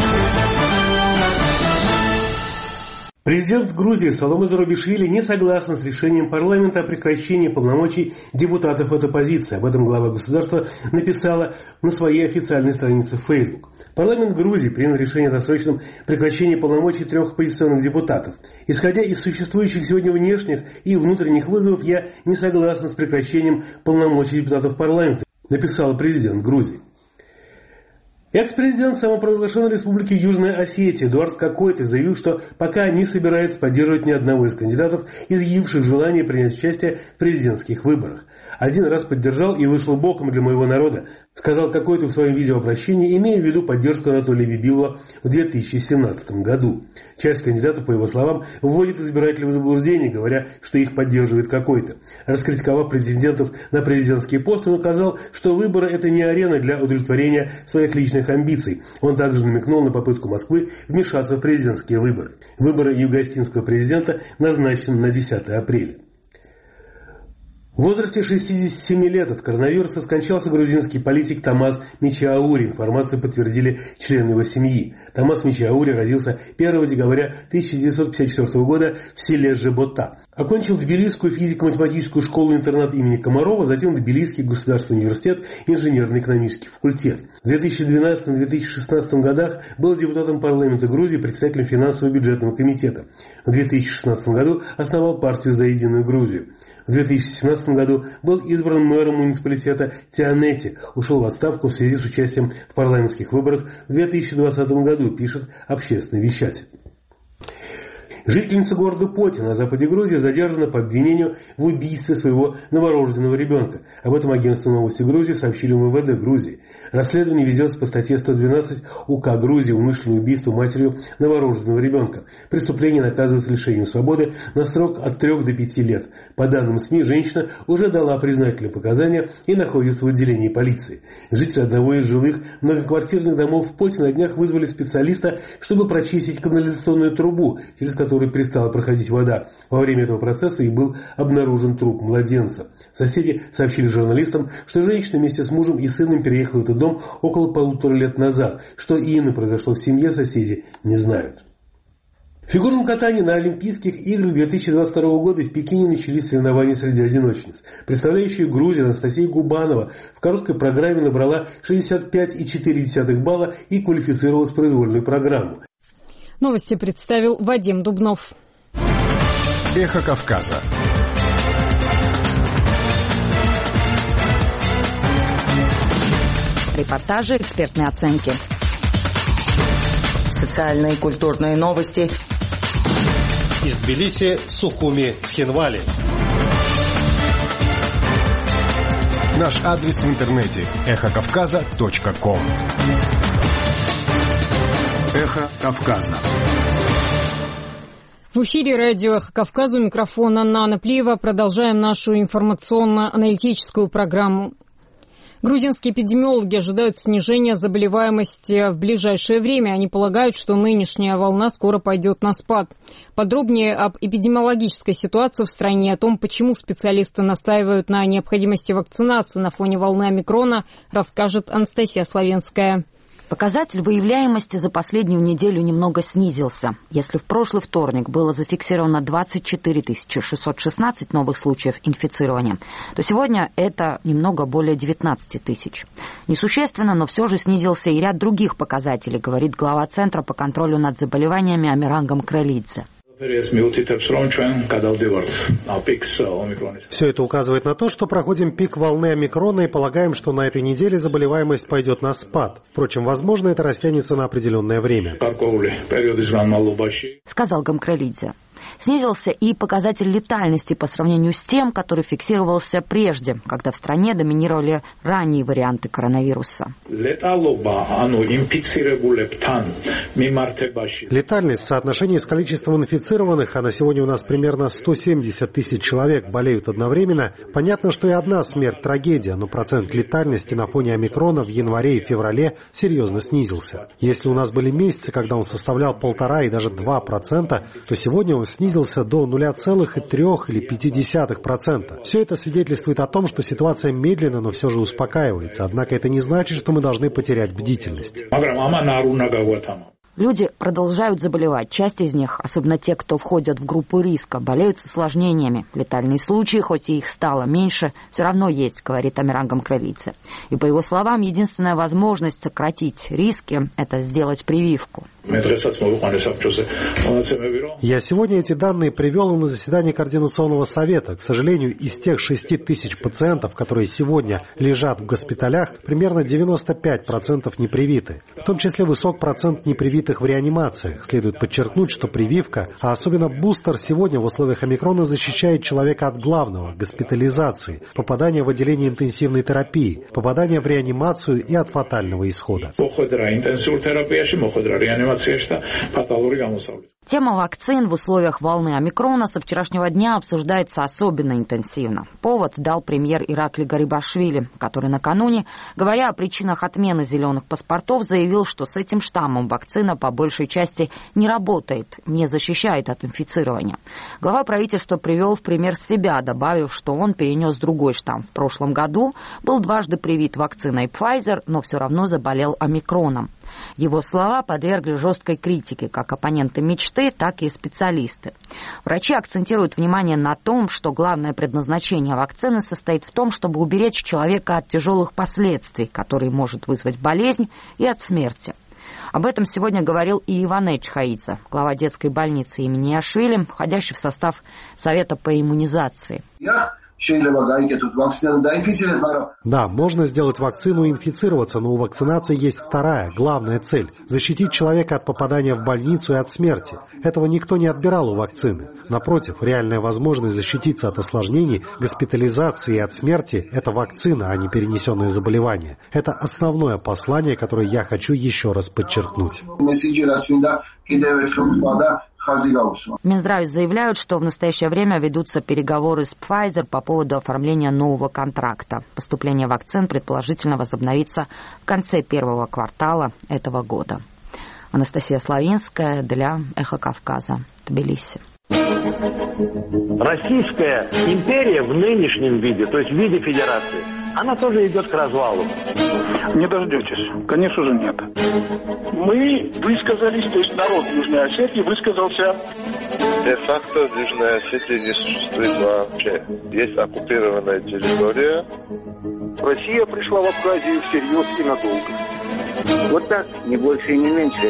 Президент Грузии Саломе Зурабишвили не согласен с решением парламента о прекращении полномочий депутатов от оппозиции. Об этом глава государства написала на своей официальной странице в Facebook. Парламент Грузии принял решение о досрочном прекращении полномочий 3 оппозиционных депутатов. Исходя из существующих сегодня внешних и внутренних вызовов, я не согласен с прекращением полномочий депутатов парламента, написал президент Грузии. Экс-президент самопровозглашенной республики Южная Осетия Эдуард Какойти заявил, что пока не собирается поддерживать ни одного из кандидатов, изъявивших желание принять участие в президентских выборах. «Один раз поддержал и вышел боком для моего народа», сказал Какойти в своем видеообращении, имея в виду поддержку Анатолия Бибилова в 2017 году. Часть кандидатов, по его словам, вводит избирателей в заблуждение, говоря, что их поддерживает Какойти. Раскритиковав претендентов на президентский пост, он указал, что выборы – это не арена для удовлетворения своих личных амбиций. Он также намекнул на попытку Москвы вмешаться в президентские выборы. Выборы юго-остинского президента назначены на 10 апреля. В возрасте 67 лет от коронавируса скончался грузинский политик Томас Мичиаури. Информацию подтвердили члены его семьи. Томас Мичиаури родился 1 декабря 1954 года в селе Жебота. Окончил Тбилисскую физико-математическую школу-интернат имени Комарова, затем Тбилисский государственный университет, инженерно-экономический факультет. В 2012-2016 годах был депутатом парламента Грузии, председателем финансово-бюджетного комитета. В 2016 году основал партию «За единую Грузию». В 2017 году был избран мэром муниципалитета Тианети, ушел в отставку в связи с участием в парламентских выборах в 2020 году, пишет общественный вещатель. Жительница города Поти на западе Грузии задержана по обвинению в убийстве своего новорожденного ребенка. Об этом агентство новости Грузии сообщили в МВД Грузии. Расследование ведется по статье 112 УК Грузии «Умышленное убийство матерью новорожденного ребенка». Преступление наказывается лишением свободы на срок от 3 до 5 лет. По данным СМИ, женщина уже дала признательные показания и находится в отделении полиции. Жители одного из жилых многоквартирных домов в Поти на днях вызвали специалиста, чтобы прочистить канализационную трубу, через которую перестала проходить вода. Во время этого процесса и был обнаружен труп младенца. Соседи сообщили журналистам, что женщина вместе с мужем и сыном переехала в этот дом около 1,5 лет назад. Что именно произошло в семье, соседи не знают. В фигурном катании на Олимпийских играх 2022 года в Пекине начались соревнования среди одиночниц. Представляющая Грузию Анастасия Губанова в короткой программе набрала 65,4 балла и квалифицировалась в произвольную программу. Новости представил Вадим Дубнов. Эхо Кавказа. Репортажи, экспертные оценки. Социальные и культурные новости. Из Тбилиси Сухуми Цхинвали. Наш адрес в интернете эхокавказа.ком. Эхо Кавказа. В эфире радио «Эхо Кавказа», у микрофона Нана Плиева. Продолжаем нашу информационно-аналитическую программу. Грузинские эпидемиологи ожидают снижения заболеваемости в ближайшее время. Они полагают, что нынешняя волна скоро пойдет на спад. Подробнее об эпидемиологической ситуации в стране, о том, почему специалисты настаивают на необходимости вакцинации на фоне волны омикрона, расскажет Анастасия Славенская. Показатель выявляемости за последнюю неделю немного снизился. Если в прошлый вторник было зафиксировано 24 616 новых случаев инфицирования, то сегодня это немного более 19 тысяч. Несущественно, но все же снизился и ряд других показателей, говорит глава Центра по контролю над заболеваниями Амиран Гамкрелидзе. Все это указывает на то, что проходим пик волны омикрона и полагаем, что на этой неделе заболеваемость пойдет на спад. Впрочем, возможно, это растянется на определенное время, сказал Гамкрелидзе. Снизился и показатель летальности по сравнению с тем, который фиксировался прежде, когда в стране доминировали ранние варианты коронавируса. Летальность в соотношении с количеством инфицированных, а на сегодня у нас примерно 170 тысяч человек болеют одновременно, понятно, что и одна смерть трагедия, но процент летальности на фоне омикрона в январе и феврале серьезно снизился. Если у нас были месяцы, когда он составлял 1,5 и даже 2%, то сегодня он снизился до 0,3 или 0,5%. Все это свидетельствует о том, что ситуация медленно, но все же успокаивается. Однако это не значит, что мы должны потерять бдительность. Люди продолжают заболевать. Часть из них, особенно те, кто входят в группу риска, болеют с осложнениями. Летальные случаи, хоть и их стало меньше, все равно есть, говорит Амиран Гамкрелидзе. И по его словам, единственная возможность сократить риски – это сделать прививку. Я сегодня эти данные привел на заседании Координационного совета. К сожалению, из тех 6 тысяч пациентов, которые сегодня лежат в госпиталях, примерно 95% не привиты. В том числе высок процент непривитых в реанимациях. Следует подчеркнуть, что прививка, а особенно бустер, сегодня в условиях омикрона защищает человека от главного – госпитализации, попадания в отделение интенсивной терапии, попадания в реанимацию и от фатального исхода. Тема вакцин в условиях волны омикрона со вчерашнего дня обсуждается особенно интенсивно. Повод дал премьер Иракли Гарибашвили, который накануне, говоря о причинах отмены зеленых паспортов, заявил, что с этим штаммом вакцина по большей части не работает, не защищает от инфицирования. Глава правительства привел в пример себя, добавив, что он перенес другой штамм в прошлом году, был дважды привит вакциной Pfizer, но все равно заболел омикроном. Его слова подвергли жесткой критике как оппоненты мечты, так и специалисты. Врачи акцентируют внимание на том, что главное предназначение вакцины состоит в том, чтобы уберечь человека от тяжелых последствий, которые может вызвать болезнь, и от смерти. Об этом сегодня говорил и Иване Чхаидзе, глава детской больницы имени Иашвили, входящий в состав Совета по иммунизации. Да, можно сделать вакцину и инфицироваться, но у вакцинации есть вторая, главная цель – защитить человека от попадания в больницу и от смерти. Этого никто не отбирал у вакцины. Напротив, реальная возможность защититься от осложнений, госпитализации и от смерти – это вакцина, а не перенесенные заболевания. Это основное послание, которое я хочу еще раз подчеркнуть. Минздрав заявляют, что в настоящее время ведутся переговоры с Pfizer по поводу оформления нового контракта. Поступление вакцин предположительно возобновится в конце первого квартала этого года. Анастасия Славинская для «Эхо Кавказа», Тбилиси. Российская империя в нынешнем виде, то есть в виде федерации, она тоже идет к развалу. Не дождетесь. Конечно же, нет. Мы высказались, то есть народ Южной Осетии высказался. Де-факто в Южной Осетии не существует вообще. Есть оккупированная территория. Россия пришла в Абхазию всерьез и надолго. Вот так, не больше и не меньше.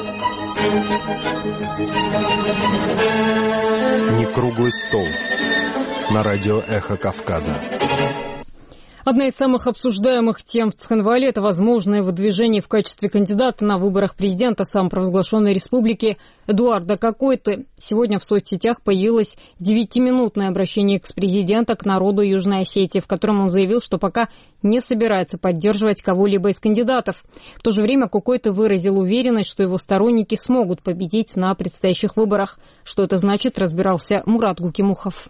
Не круглый стол. На радио «Эхо Кавказа». Одна из самых обсуждаемых тем в Цхинвале – это возможное выдвижение в качестве кандидата на выборах президента самопровозглашенной республики Эдуарда Какойты. Сегодня в соцсетях появилось 9-минутное обращение экс-президента к народу Южной Осетии, в котором он заявил, что пока не собирается поддерживать кого-либо из кандидатов. В то же время Какойта выразил уверенность, что его сторонники смогут победить на предстоящих выборах. Что это значит, разбирался Мурат Гукимухов.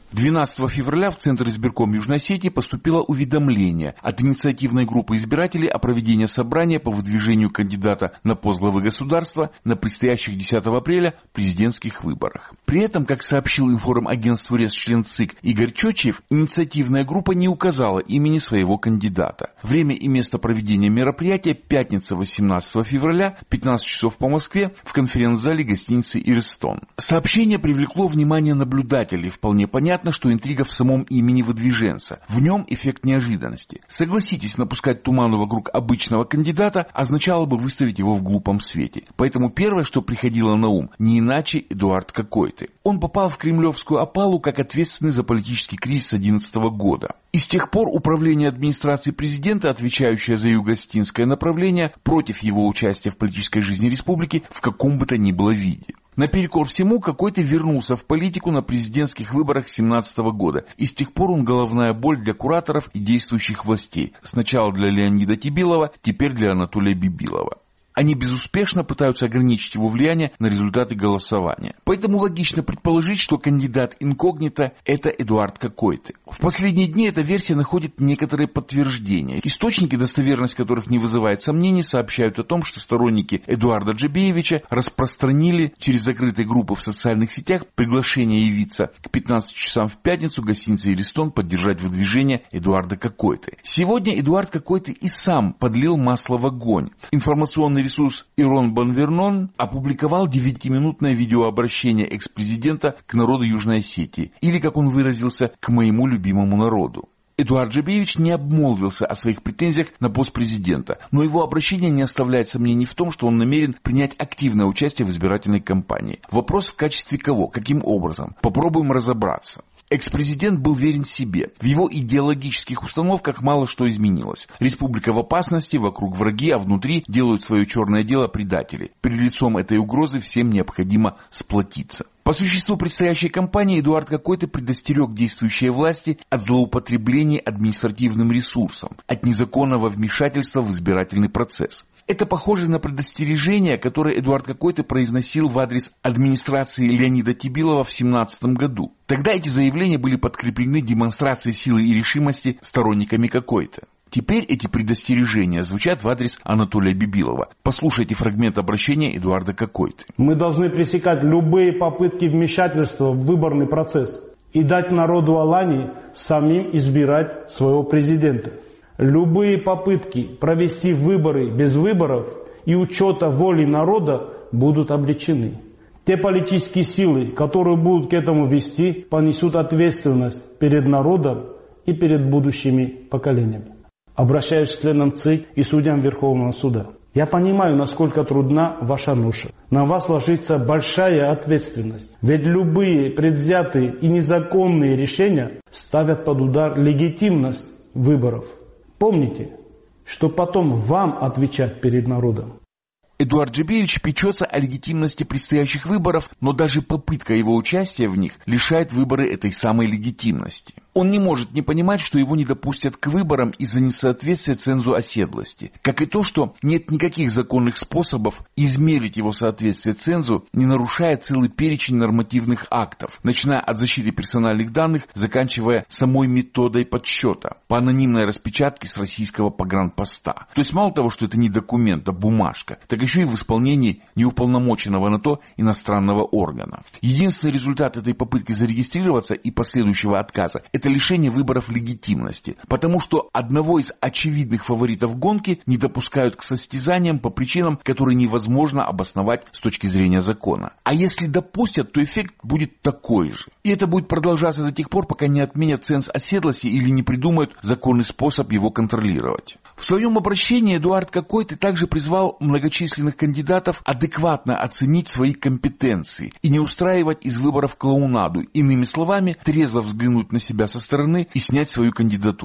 12 февраля в Центр избирком Южной Осетии поступило уведомление от инициативной группы избирателей о проведении собрания по выдвижению кандидата на пост главы государства на предстоящих 10 апреля президентских выборах. При этом, как сообщил информагентству РЕС член ЦИК Игорь Чочиев, инициативная группа не указала имени своего кандидата. Время и место проведения мероприятия – пятница 18 февраля, 15 часов по Москве, в конференц-зале гостиницы «Иристон». Сообщение привлекло внимание наблюдателей. Вполне понятно, что интрига в самом имени выдвиженца. В нем эффект неожиданности. Согласитесь, напускать туману вокруг обычного кандидата означало бы выставить его в глупом свете. Поэтому первое, что приходило на ум, не иначе Эдуард Какойты. Он попал в кремлевскую опалу как ответственный за политический кризис 2011 года. И с тех пор управление администрации президента, отвечающее за юго-осетинское направление, против его участия в политической жизни республики в каком бы то ни было виде. Наперекор всему, Какойта вернулся в политику на президентских выборах 2017 года. И с тех пор он головная боль для кураторов и действующих властей. Сначала для Леонида Тибилова, теперь для Анатолия Бибилова. Они безуспешно пытаются ограничить его влияние на результаты голосования. Поэтому логично предположить, что кандидат инкогнито – это Эдуард Какойты. В последние дни эта версия находит некоторые подтверждения. Источники, достоверность которых не вызывает сомнений, сообщают о том, что сторонники Эдуарда Джебеевича распространили через закрытые группы в социальных сетях приглашение явиться к 15 часам в пятницу в гостинице «Иристон» поддержать выдвижение Эдуарда Какойты. Сегодня Эдуард Какойты и сам подлил масло в огонь. Информационный ресурс Ирон Банвернон опубликовал 9-минутное видеообращение экс-президента к народу Южной Осетии, или, как он выразился, к моему любимому народу. Эдуард Джебеевич не обмолвился о своих претензиях на пост президента, но его обращение не оставляет сомнений в том, что он намерен принять активное участие в избирательной кампании. Вопрос: в качестве кого, каким образом? Попробуем разобраться. Экс-президент был верен себе. В его идеологических установках мало что изменилось. Республика в опасности, вокруг враги, а внутри делают свое черное дело предатели. Перед лицом этой угрозы всем необходимо сплотиться. По существу предстоящей кампании Эдуард Какойта предостерег действующие власти от злоупотребления административным ресурсом, от незаконного вмешательства в избирательный процесс. Это похоже на предостережение, которое Эдуард Какойта произносил в адрес администрации Леонида Тибилова в 2017 году. Тогда эти заявления были подкреплены демонстрацией силы и решимости сторонниками Какойты. Теперь эти предостережения звучат в адрес Анатолия Бибилова. Послушайте фрагмент обращения Эдуарда Какойты. Мы должны пресекать любые попытки вмешательства в выборный процесс и дать народу Алании самим избирать своего президента. Любые попытки провести выборы без выборов и учета воли народа будут обречены. Те политические силы, которые будут к этому вести, понесут ответственность перед народом и перед будущими поколениями. Обращаюсь к членам ЦИК и судьям Верховного суда. Я понимаю, насколько трудна ваша ноша. На вас ложится большая ответственность. Ведь любые предвзятые и незаконные решения ставят под удар легитимность выборов. Помните, что потом вам отвечать перед народом. Эдуард Джебеевич печется о легитимности предстоящих выборов, но даже попытка его участия в них лишает выборы этой самой легитимности. Он не может не понимать, что его не допустят к выборам из-за несоответствия цензу оседлости, как и то, что нет никаких законных способов измерить его соответствие цензу, не нарушая целый перечень нормативных актов, начиная от защиты персональных данных, заканчивая самой методой подсчета по анонимной распечатке с российского погранпоста. То есть мало того, что это не документ, а бумажка, так еще и в исполнении неуполномоченного на то иностранного органа. Единственный результат этой попытки зарегистрироваться и последующего отказа – это лишение выборов легитимности, потому что одного из очевидных фаворитов гонки не допускают к состязаниям по причинам, которые невозможно обосновать с точки зрения закона. А если допустят, то эффект будет такой же. И это будет продолжаться до тех пор, пока не отменят ценз оседлости или не придумают законный способ его контролировать. В своем обращении Эдуард Какойта также призвал многочисленных кандидатов адекватно оценить свои компетенции и не устраивать из выборов клоунаду, иными словами, трезво взглянуть на себя со стороны и снять свою кандидатуру.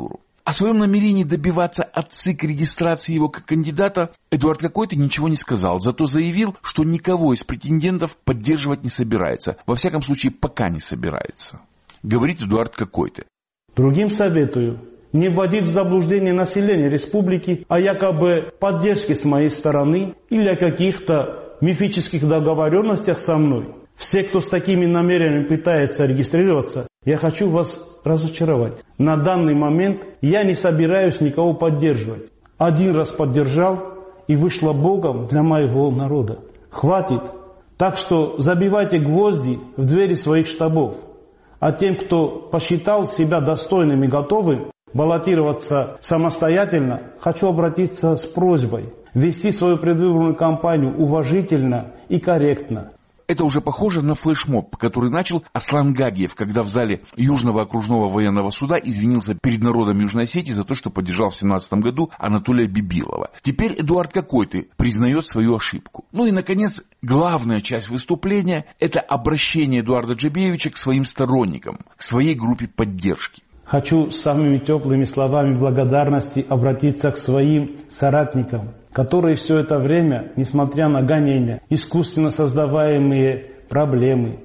О своем намерении добиваться от ЦИК регистрации его как кандидата Эдуард Какой-то ничего не сказал, зато заявил, что никого из претендентов поддерживать не собирается. Во всяком случае, пока не собирается. Говорит Эдуард Какой-то. Другим советую не вводить в заблуждение население республики о якобы поддержке с моей стороны или о каких-то мифических договоренностях со мной. Все, кто с такими намерениями пытается регистрироваться, я хочу вас разочаровать. На данный момент я не собираюсь никого поддерживать. Один раз поддержал, и вышло Богом для моего народа. Хватит. Так что забивайте гвозди в двери своих штабов. А тем, кто посчитал себя достойным и готовым баллотироваться самостоятельно, хочу обратиться с просьбой вести свою предвыборную кампанию уважительно и корректно. Это уже похоже на флешмоб, который начал Аслан Гагиев, когда в зале Южного окружного военного суда извинился перед народом Южной Осетии за то, что поддержал в 2017 году Анатолия Бибилова. Теперь Эдуард Какой-то признает свою ошибку. Ну и, наконец, главная часть выступления – это обращение Эдуарда Джебеевича к своим сторонникам, к своей группе поддержки. Хочу самыми теплыми словами благодарности обратиться к своим соратникам, которые все это время, несмотря на гонения, искусственно создаваемые проблемы,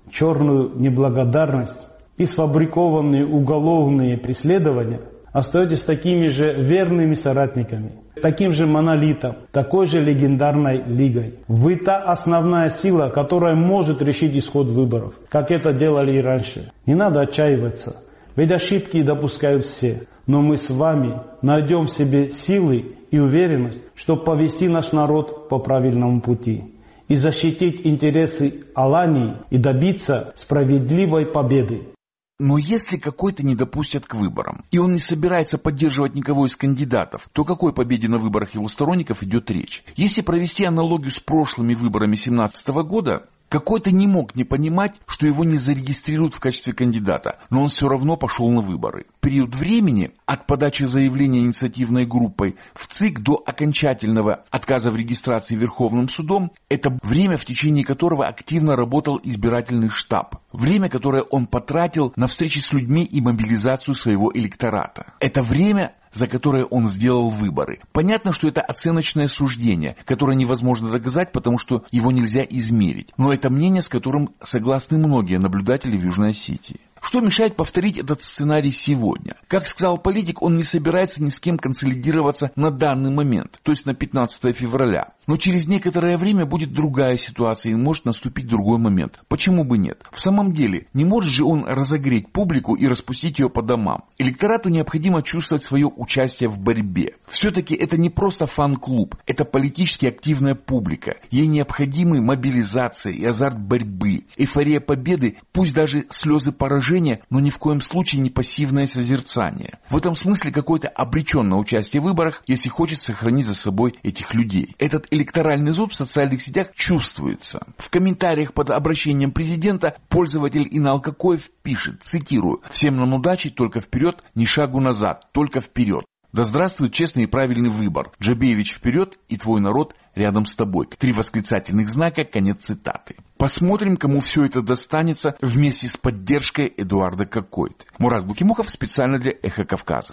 черную неблагодарность и сфабрикованные уголовные преследования, остаетесь такими же верными соратниками, таким же монолитом, такой же легендарной лигой. Вы та основная сила, которая может решить исход выборов, как это делали и раньше. Не надо отчаиваться, ведь ошибки допускают все. Но мы с вами найдем в себе силы и уверенность, чтобы повести наш народ по правильному пути и защитить интересы Алании и добиться справедливой победы. Но если Какой-то не допустят к выборам, и он не собирается поддерживать никого из кандидатов, то о какой победе на выборах его сторонников идет речь? Если провести аналогию с прошлыми выборами 2017 года, Какой-то не мог не понимать, что его не зарегистрируют в качестве кандидата, но он все равно пошел на выборы. Период времени от подачи заявления инициативной группой в ЦИК до окончательного отказа в регистрации Верховным судом – это время, в течение которого активно работал избирательный штаб. Время, которое он потратил на встречи с людьми и мобилизацию своего электората. Это время, за которое он сделал выборы. Понятно, что это оценочное суждение, которое невозможно доказать, потому что его нельзя измерить. Но это мнение, с которым согласны многие наблюдатели в Южной Осетии. Что мешает повторить этот сценарий сегодня? Как сказал политик, он не собирается ни с кем консолидироваться на данный момент, то есть на 15 февраля. Но через некоторое время будет другая ситуация и может наступить другой момент. Почему бы нет? В самом деле, не может же он разогреть публику и распустить ее по домам. Электорату необходимо чувствовать свое участие в борьбе. Все-таки это не просто фан-клуб, это политически активная публика. Ей необходимы мобилизация и азарт борьбы, эйфория победы, пусть даже слезы поражения, но ни в коем случае не пассивное созерцание. В этом смысле Какой-то обречен на участие в выборах, если хочет сохранить за собой этих людей. Этот электоральный зуб в социальных сетях чувствуется. В комментариях под обращением президента пользователь Инал Какоев пишет, цитирую: «Всем нам удачи, только вперед, ни шагу назад, только вперед. Да здравствует честный и правильный выбор. Джебеевич вперед, и твой народ рядом с тобой». 3 восклицательных знака, конец цитаты. Посмотрим, кому все это достанется вместе с поддержкой Эдуарда Какой-то. Мурат Букимухов специально для «Эхо Кавказа».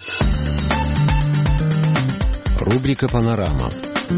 Рубрика «Панорама».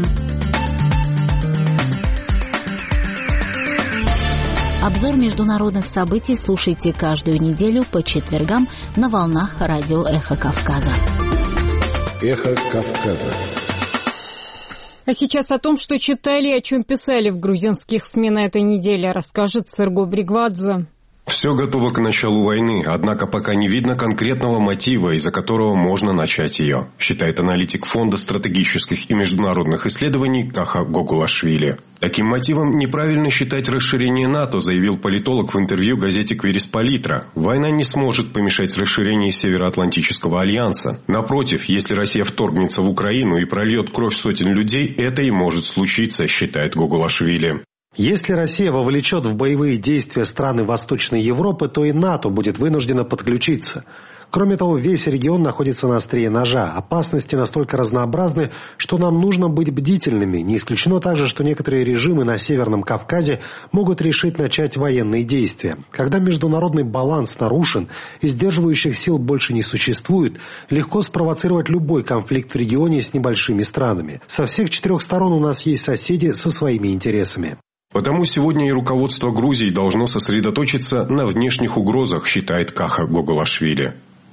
Обзор международных событий слушайте каждую неделю по четвергам на волнах радио «Эхо Кавказа». «Эхо Кавказа». А сейчас о том, что читали и о чем писали в грузинских СМИ на этой неделе, расскажет Серго Бригвадзе. Все готово к началу войны, однако пока не видно конкретного мотива, из-за которого можно начать ее, считает аналитик Фонда стратегических и международных исследований Каха Гогулашвили. Таким мотивом неправильно считать расширение НАТО, заявил политолог в интервью газете «Кверисполитра». Война не сможет помешать расширению Североатлантического альянса. Напротив, если Россия вторгнется в Украину и прольет кровь сотен людей, это и может случиться, считает Гогулашвили. Если Россия вовлечет в боевые действия страны Восточной Европы, то и НАТО будет вынуждено подключиться. Кроме того, весь регион находится на острие ножа. Опасности настолько разнообразны, что нам нужно быть бдительными. Не исключено также, что некоторые режимы на Северном Кавказе могут решить начать военные действия. Когда международный баланс нарушен и сдерживающих сил больше не существует, легко спровоцировать любой конфликт в регионе с небольшими странами. Со всех 4 сторон у нас есть соседи со своими интересами. Потому сегодня и руководство Грузии должно сосредоточиться на внешних угрозах, считает Каха Гоголашвили.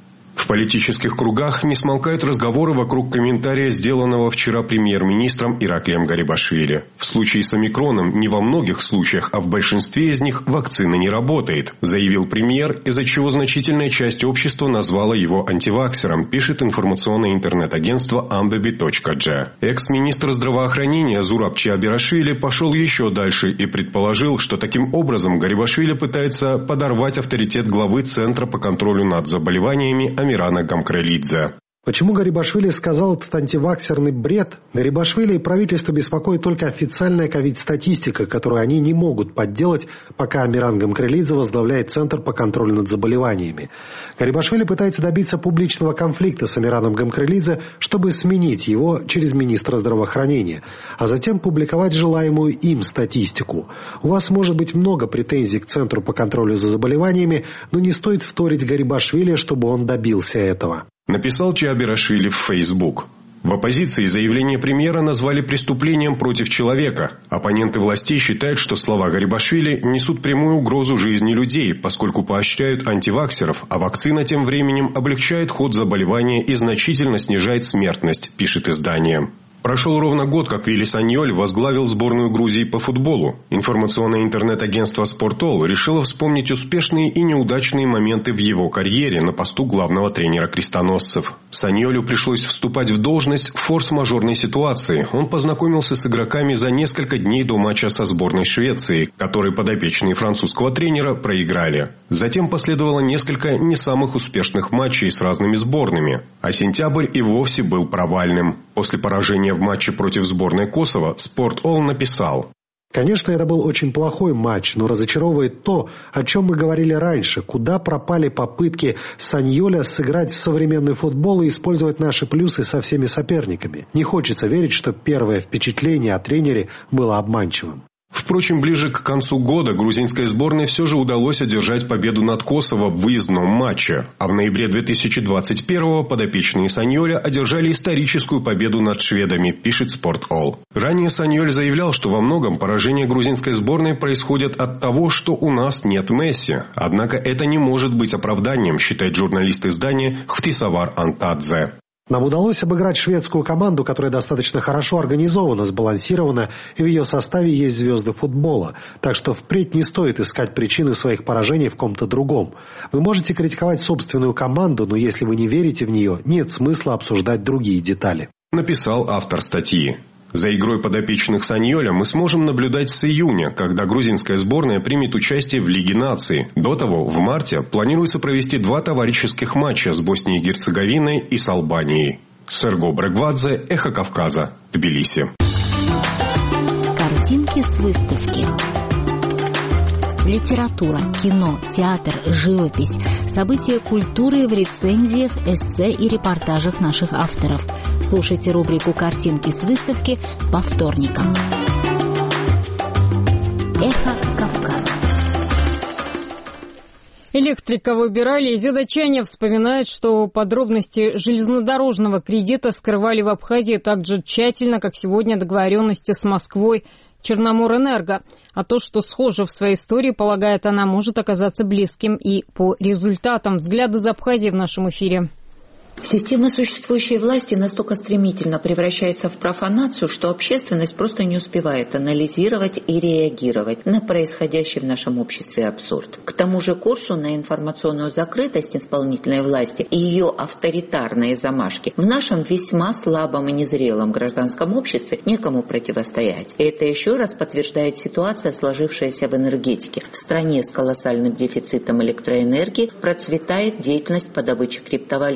В политических кругах не смолкают разговоры вокруг комментария, сделанного вчера премьер-министром Ираклием Гарибашвили. В случае с омикроном не во многих случаях, а в большинстве из них вакцина не работает, заявил премьер, из-за чего значительная часть общества назвала его антиваксером, пишет информационное интернет-агентство ambebi.g. Экс-министр здравоохранения Зураб Чиабирашвили пошел еще дальше и предположил, что таким образом Гарибашвили пытается подорвать авторитет главы Центра по контролю над заболеваниями Амирана Гамкрелидзе. Почему Гарибашвили сказал этот антиваксерный бред? Гарибашвили и правительство беспокоит только официальная ковид-статистика, которую они не могут подделать, пока Амиран Гамкрелидзе возглавляет Центр по контролю над заболеваниями. Гарибашвили пытается добиться публичного конфликта с Амираном Гамкрелидзе, чтобы сменить его через министра здравоохранения, а затем публиковать желаемую им статистику. У вас может быть много претензий к Центру по контролю за заболеваниями, но не стоит вторить Гарибашвили, чтобы он добился этого. Написал Чиабирашвили в Facebook. В оппозиции заявление премьера назвали преступлением против человека. Оппоненты властей считают, что слова Гарибашвили несут прямую угрозу жизни людей, поскольку поощряют антиваксеров, а вакцина тем временем облегчает ход заболевания и значительно снижает смертность, пишет издание. Прошел ровно год, как Вилли Саньоль возглавил сборную Грузии по футболу. Информационное интернет-агентство «Спортол» решило вспомнить успешные и неудачные моменты в его карьере на посту главного тренера крестоносцев. Саньолю пришлось вступать в должность в форс-мажорной ситуации. Он познакомился с игроками за несколько дней до матча со сборной Швеции, который подопечные французского тренера проиграли. Затем последовало несколько не самых успешных матчей с разными сборными. А сентябрь и вовсе был провальным. После поражения в матче против сборной Косово «Спортол» написал: Конечно, это был очень плохой матч, но разочаровывает то, о чем мы говорили раньше. Куда пропали попытки Саньоля сыграть в современный футбол и использовать наши плюсы со всеми соперниками? Не хочется верить, что первое впечатление о тренере было обманчивым. Впрочем, ближе к концу года грузинской сборной все же удалось одержать победу над Косово в выездном матче. А в ноябре 2021-го подопечные Саньоля одержали историческую победу над шведами, пишет Спортол. Ранее Саньоль заявлял, что во многом поражения грузинской сборной происходят от того, что у нас нет Месси. Однако это не может быть оправданием, считает журналист издания Хтисавар Антадзе. Нам удалось обыграть шведскую команду, которая достаточно хорошо организована, сбалансирована, и в ее составе есть звезды футбола. Так что впредь не стоит искать причины своих поражений в ком-то другом. Вы можете критиковать собственную команду, но если вы не верите в нее, нет смысла обсуждать другие детали. Написал автор статьи. За игрой подопечных Саньоля мы сможем наблюдать с июня, когда грузинская сборная примет участие в Лиге наций. До того, в марте, планируется провести 2 товарищеских матча с Боснией и Герцеговиной и с Албанией. Серго Брегвадзе, Эхо Кавказа, Тбилиси. Картинки с выставки. Литература, кино, театр, живопись, события культуры в рецензиях, эссе и репортажах наших авторов. Слушайте рубрику «Картинки с выставки» по вторникам. Эхо Кавказа. Электрика выбирали, и зядачане вспоминают, что подробности железнодорожного кредита скрывали в Абхазии так же тщательно, как сегодня договоренности с Москвой Черноморэнерго. А то, что схоже в своей истории, полагает она, может оказаться близким и по результатам. Взгляд из Абхазии в нашем эфире. Система существующей власти настолько стремительно превращается в профанацию, что общественность просто не успевает анализировать и реагировать на происходящий в нашем обществе абсурд. К тому же курсу на информационную закрытость исполнительной власти и ее авторитарные замашки в нашем весьма слабом и незрелом гражданском обществе некому противостоять. И это еще раз подтверждает ситуация, сложившаяся в энергетике. В стране с колоссальным дефицитом электроэнергии процветает деятельность по добыче криптовалюты.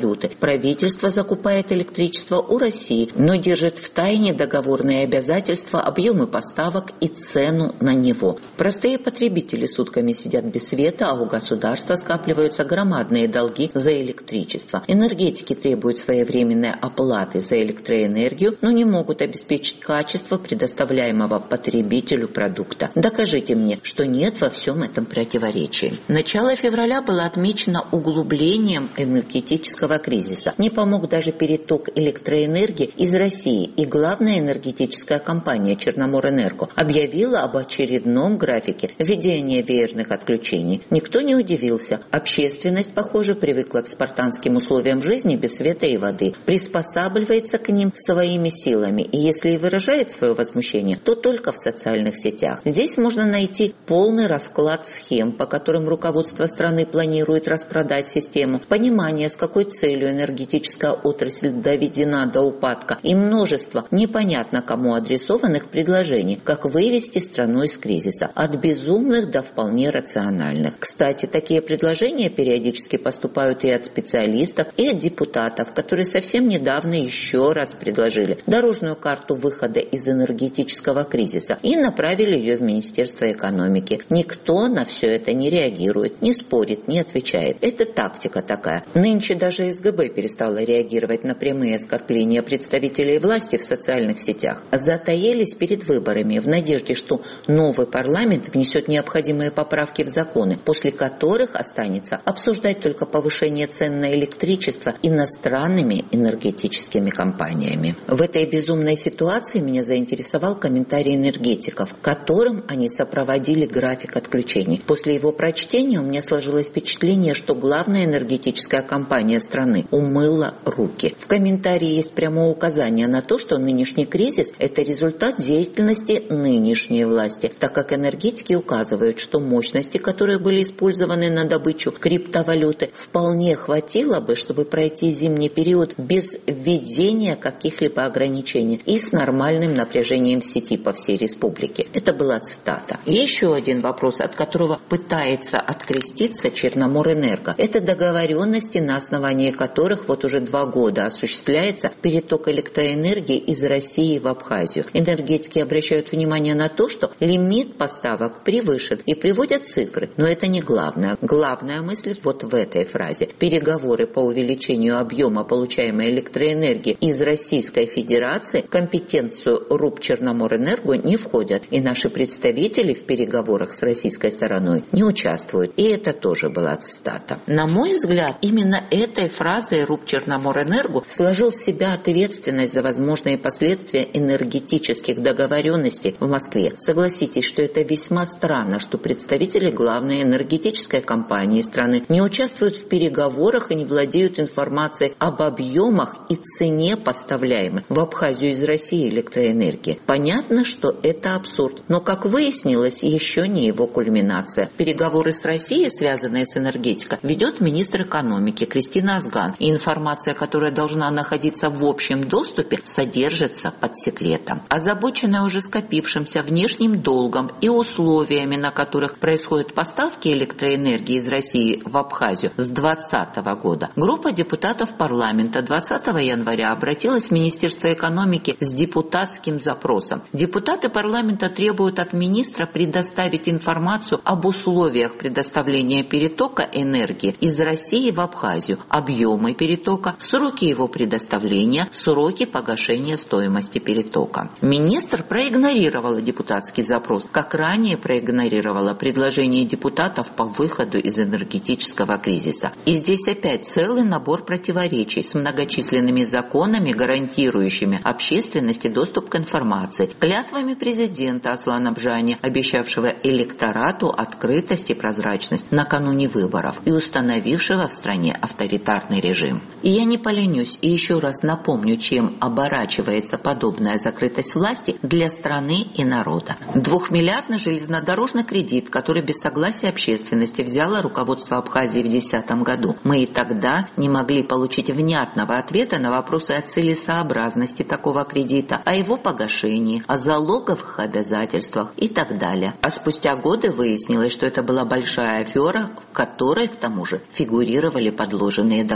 правительство закупает электричество у России, но держит в тайне договорные обязательства, объемы поставок и цену на него. Простые потребители сутками сидят без света, а у государства скапливаются громадные долги за электричество. Энергетики требуют своевременной оплаты за электроэнергию, но не могут обеспечить качество предоставляемого потребителю продукта. Докажите мне, что нет во всем этом противоречий. Начало февраля было отмечено углублением энергетического кризиса. Не помог даже переток электроэнергии из России, и главная энергетическая компания Черноморэнерго объявила об очередном графике введения веерных отключений. Никто не удивился. Общественность, похоже, привыкла к спартанским условиям жизни без света и воды, приспосабливается к ним своими силами, и если и выражает свое возмущение, то только в социальных сетях. Здесь можно найти полный расклад схем, по которым руководство страны планирует распродать систему, понимание, с какой целью энергетическая отрасль доведена до упадка, и множество непонятно кому адресованных предложений, как вывести страну из кризиса, от безумных до вполне рациональных. Кстати, такие предложения периодически поступают и от специалистов, и от депутатов, которые совсем недавно еще раз предложили дорожную карту выхода из энергетического кризиса и направили ее в Министерство экономики. Никто на все это не реагирует, не спорит, не отвечает. Это тактика такая. Нынче даже СГБ перестала реагировать на прямые оскорбления представителей власти в социальных сетях. Затаились перед выборами в надежде, что новый парламент внесет необходимые поправки в законы, после которых останется обсуждать только повышение цен на электричество иностранными энергетическими компаниями. В этой безумной ситуации меня заинтересовал комментарий энергетиков, которым они сопроводили график отключений. После его прочтения у меня сложилось впечатление, что главная энергетическая компания страны умыла руки. В комментарии есть прямое указание на то, что нынешний кризис – это результат деятельности нынешней власти, так как энергетики указывают, что мощности, которые были использованы на добычу криптовалюты, вполне хватило бы, чтобы пройти зимний период без введения каких-либо ограничений и с нормальным напряжением в сети по всей республике. Это была цитата. И еще один вопрос, от которого пытается откреститься Черноморэнерго. Это договоренности, на основании которых вот уже 2 года осуществляется переток электроэнергии из России в Абхазию. Энергетики обращают внимание на то, что лимит поставок превышен, и приводят цифры. Но это не главное. Главная мысль вот в этой фразе. Переговоры по увеличению объема получаемой электроэнергии из Российской Федерации в компетенцию РУП Черноморэнерго не входят, и наши представители в переговорах с российской стороной не участвуют. И это тоже была цитата. На мой взгляд, именно этой фразой РУП Черноморэнерго сложил в себя ответственность за возможные последствия энергетических договоренностей в Москве. Согласитесь, что это весьма странно, что представители главной энергетической компании страны не участвуют в переговорах и не владеют информацией об объемах и цене поставляемой в Абхазию из России электроэнергии. Понятно, что это абсурд, но, как выяснилось, еще не его кульминация. Переговоры с Россией, связанные с энергетикой, ведет министр экономики Кристина Азган, и информация, которая должна находиться в общем доступе, содержится под секретом. Озабоченная уже скопившимся внешним долгом и условиями, на которых происходят поставки электроэнергии из России в Абхазию с 2020 года, группа депутатов парламента 20 января обратилась в Министерство экономики с депутатским запросом. Депутаты парламента требуют от министра предоставить информацию об условиях предоставления перетока энергии из России в Абхазию, объемы перетока, сроки его предоставления, сроки погашения стоимости перетока. Министр проигнорировала депутатский запрос, как ранее проигнорировала предложение депутатов по выходу из энергетического кризиса. И здесь опять целый набор противоречий с многочисленными законами, гарантирующими общественности доступ к информации, клятвами президента Аслана Бжани, обещавшего электорату открытость и прозрачность накануне выборов и установившего в стране авторитарный режим. И я не поленюсь и еще раз напомню, чем оборачивается подобная закрытость власти для страны и народа. 2-миллиардный железнодорожный кредит, который без согласия общественности взяло руководство Абхазии в 2010 году. Мы и тогда не могли получить внятного ответа на вопросы о целесообразности такого кредита, о его погашении, о залоговых обязательствах и так далее. А спустя годы выяснилось, что это была большая афера, в которой, к тому же, фигурировали подложенные документы.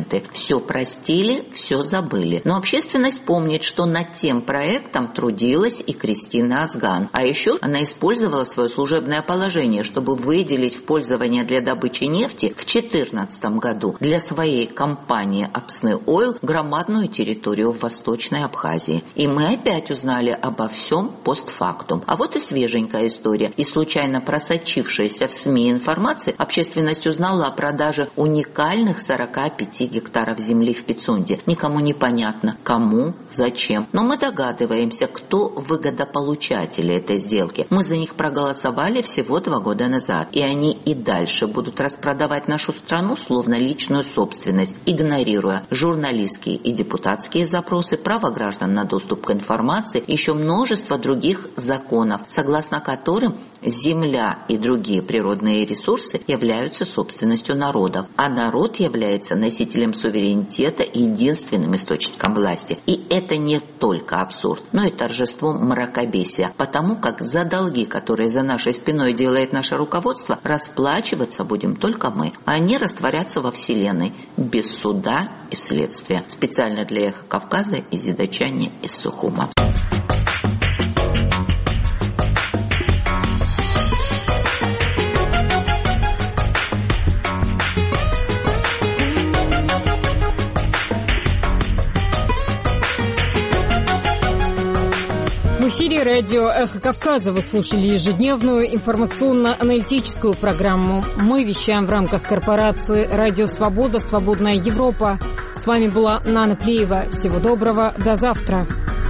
документы. Все простили, все забыли. Но общественность помнит, что над тем проектом трудилась и Кристина Азган. А еще она использовала свое служебное положение, чтобы выделить в пользование для добычи нефти в 2014 году для своей компании Апсны Ойл громадную территорию в Восточной Абхазии. И мы опять узнали обо всем постфактум. А вот и свеженькая история. И случайно просочившаяся в СМИ информация, общественность узнала о продаже уникальных 45 гектаров земли в Пицунде. Никому не понятно, кому, зачем. Но мы догадываемся, кто выгодополучатели этой сделки. Мы за них проголосовали всего 2 года назад. И они и дальше будут распродавать нашу страну словно личную собственность, игнорируя журналистские и депутатские запросы, право граждан на доступ к информации, еще множество других законов, согласно которым земля и другие природные ресурсы являются собственностью народов, а народ является носителем суверенитета и единственным источником власти. И это не только абсурд, но и торжество мракобесия, потому как за долги, которые за нашей спиной делает наше руководство, расплачиваться будем только мы, а они растворятся во Вселенной без суда и следствия. Специально для «Эхо Кавказа» из Идачани из Сухума. В эфире радио «Эхо Кавказа» вы слушали ежедневную информационно-аналитическую программу. Мы вещаем в рамках корпорации «Радио Свобода. Свободная Европа». С вами была Нана Плеева. Всего доброго. До завтра.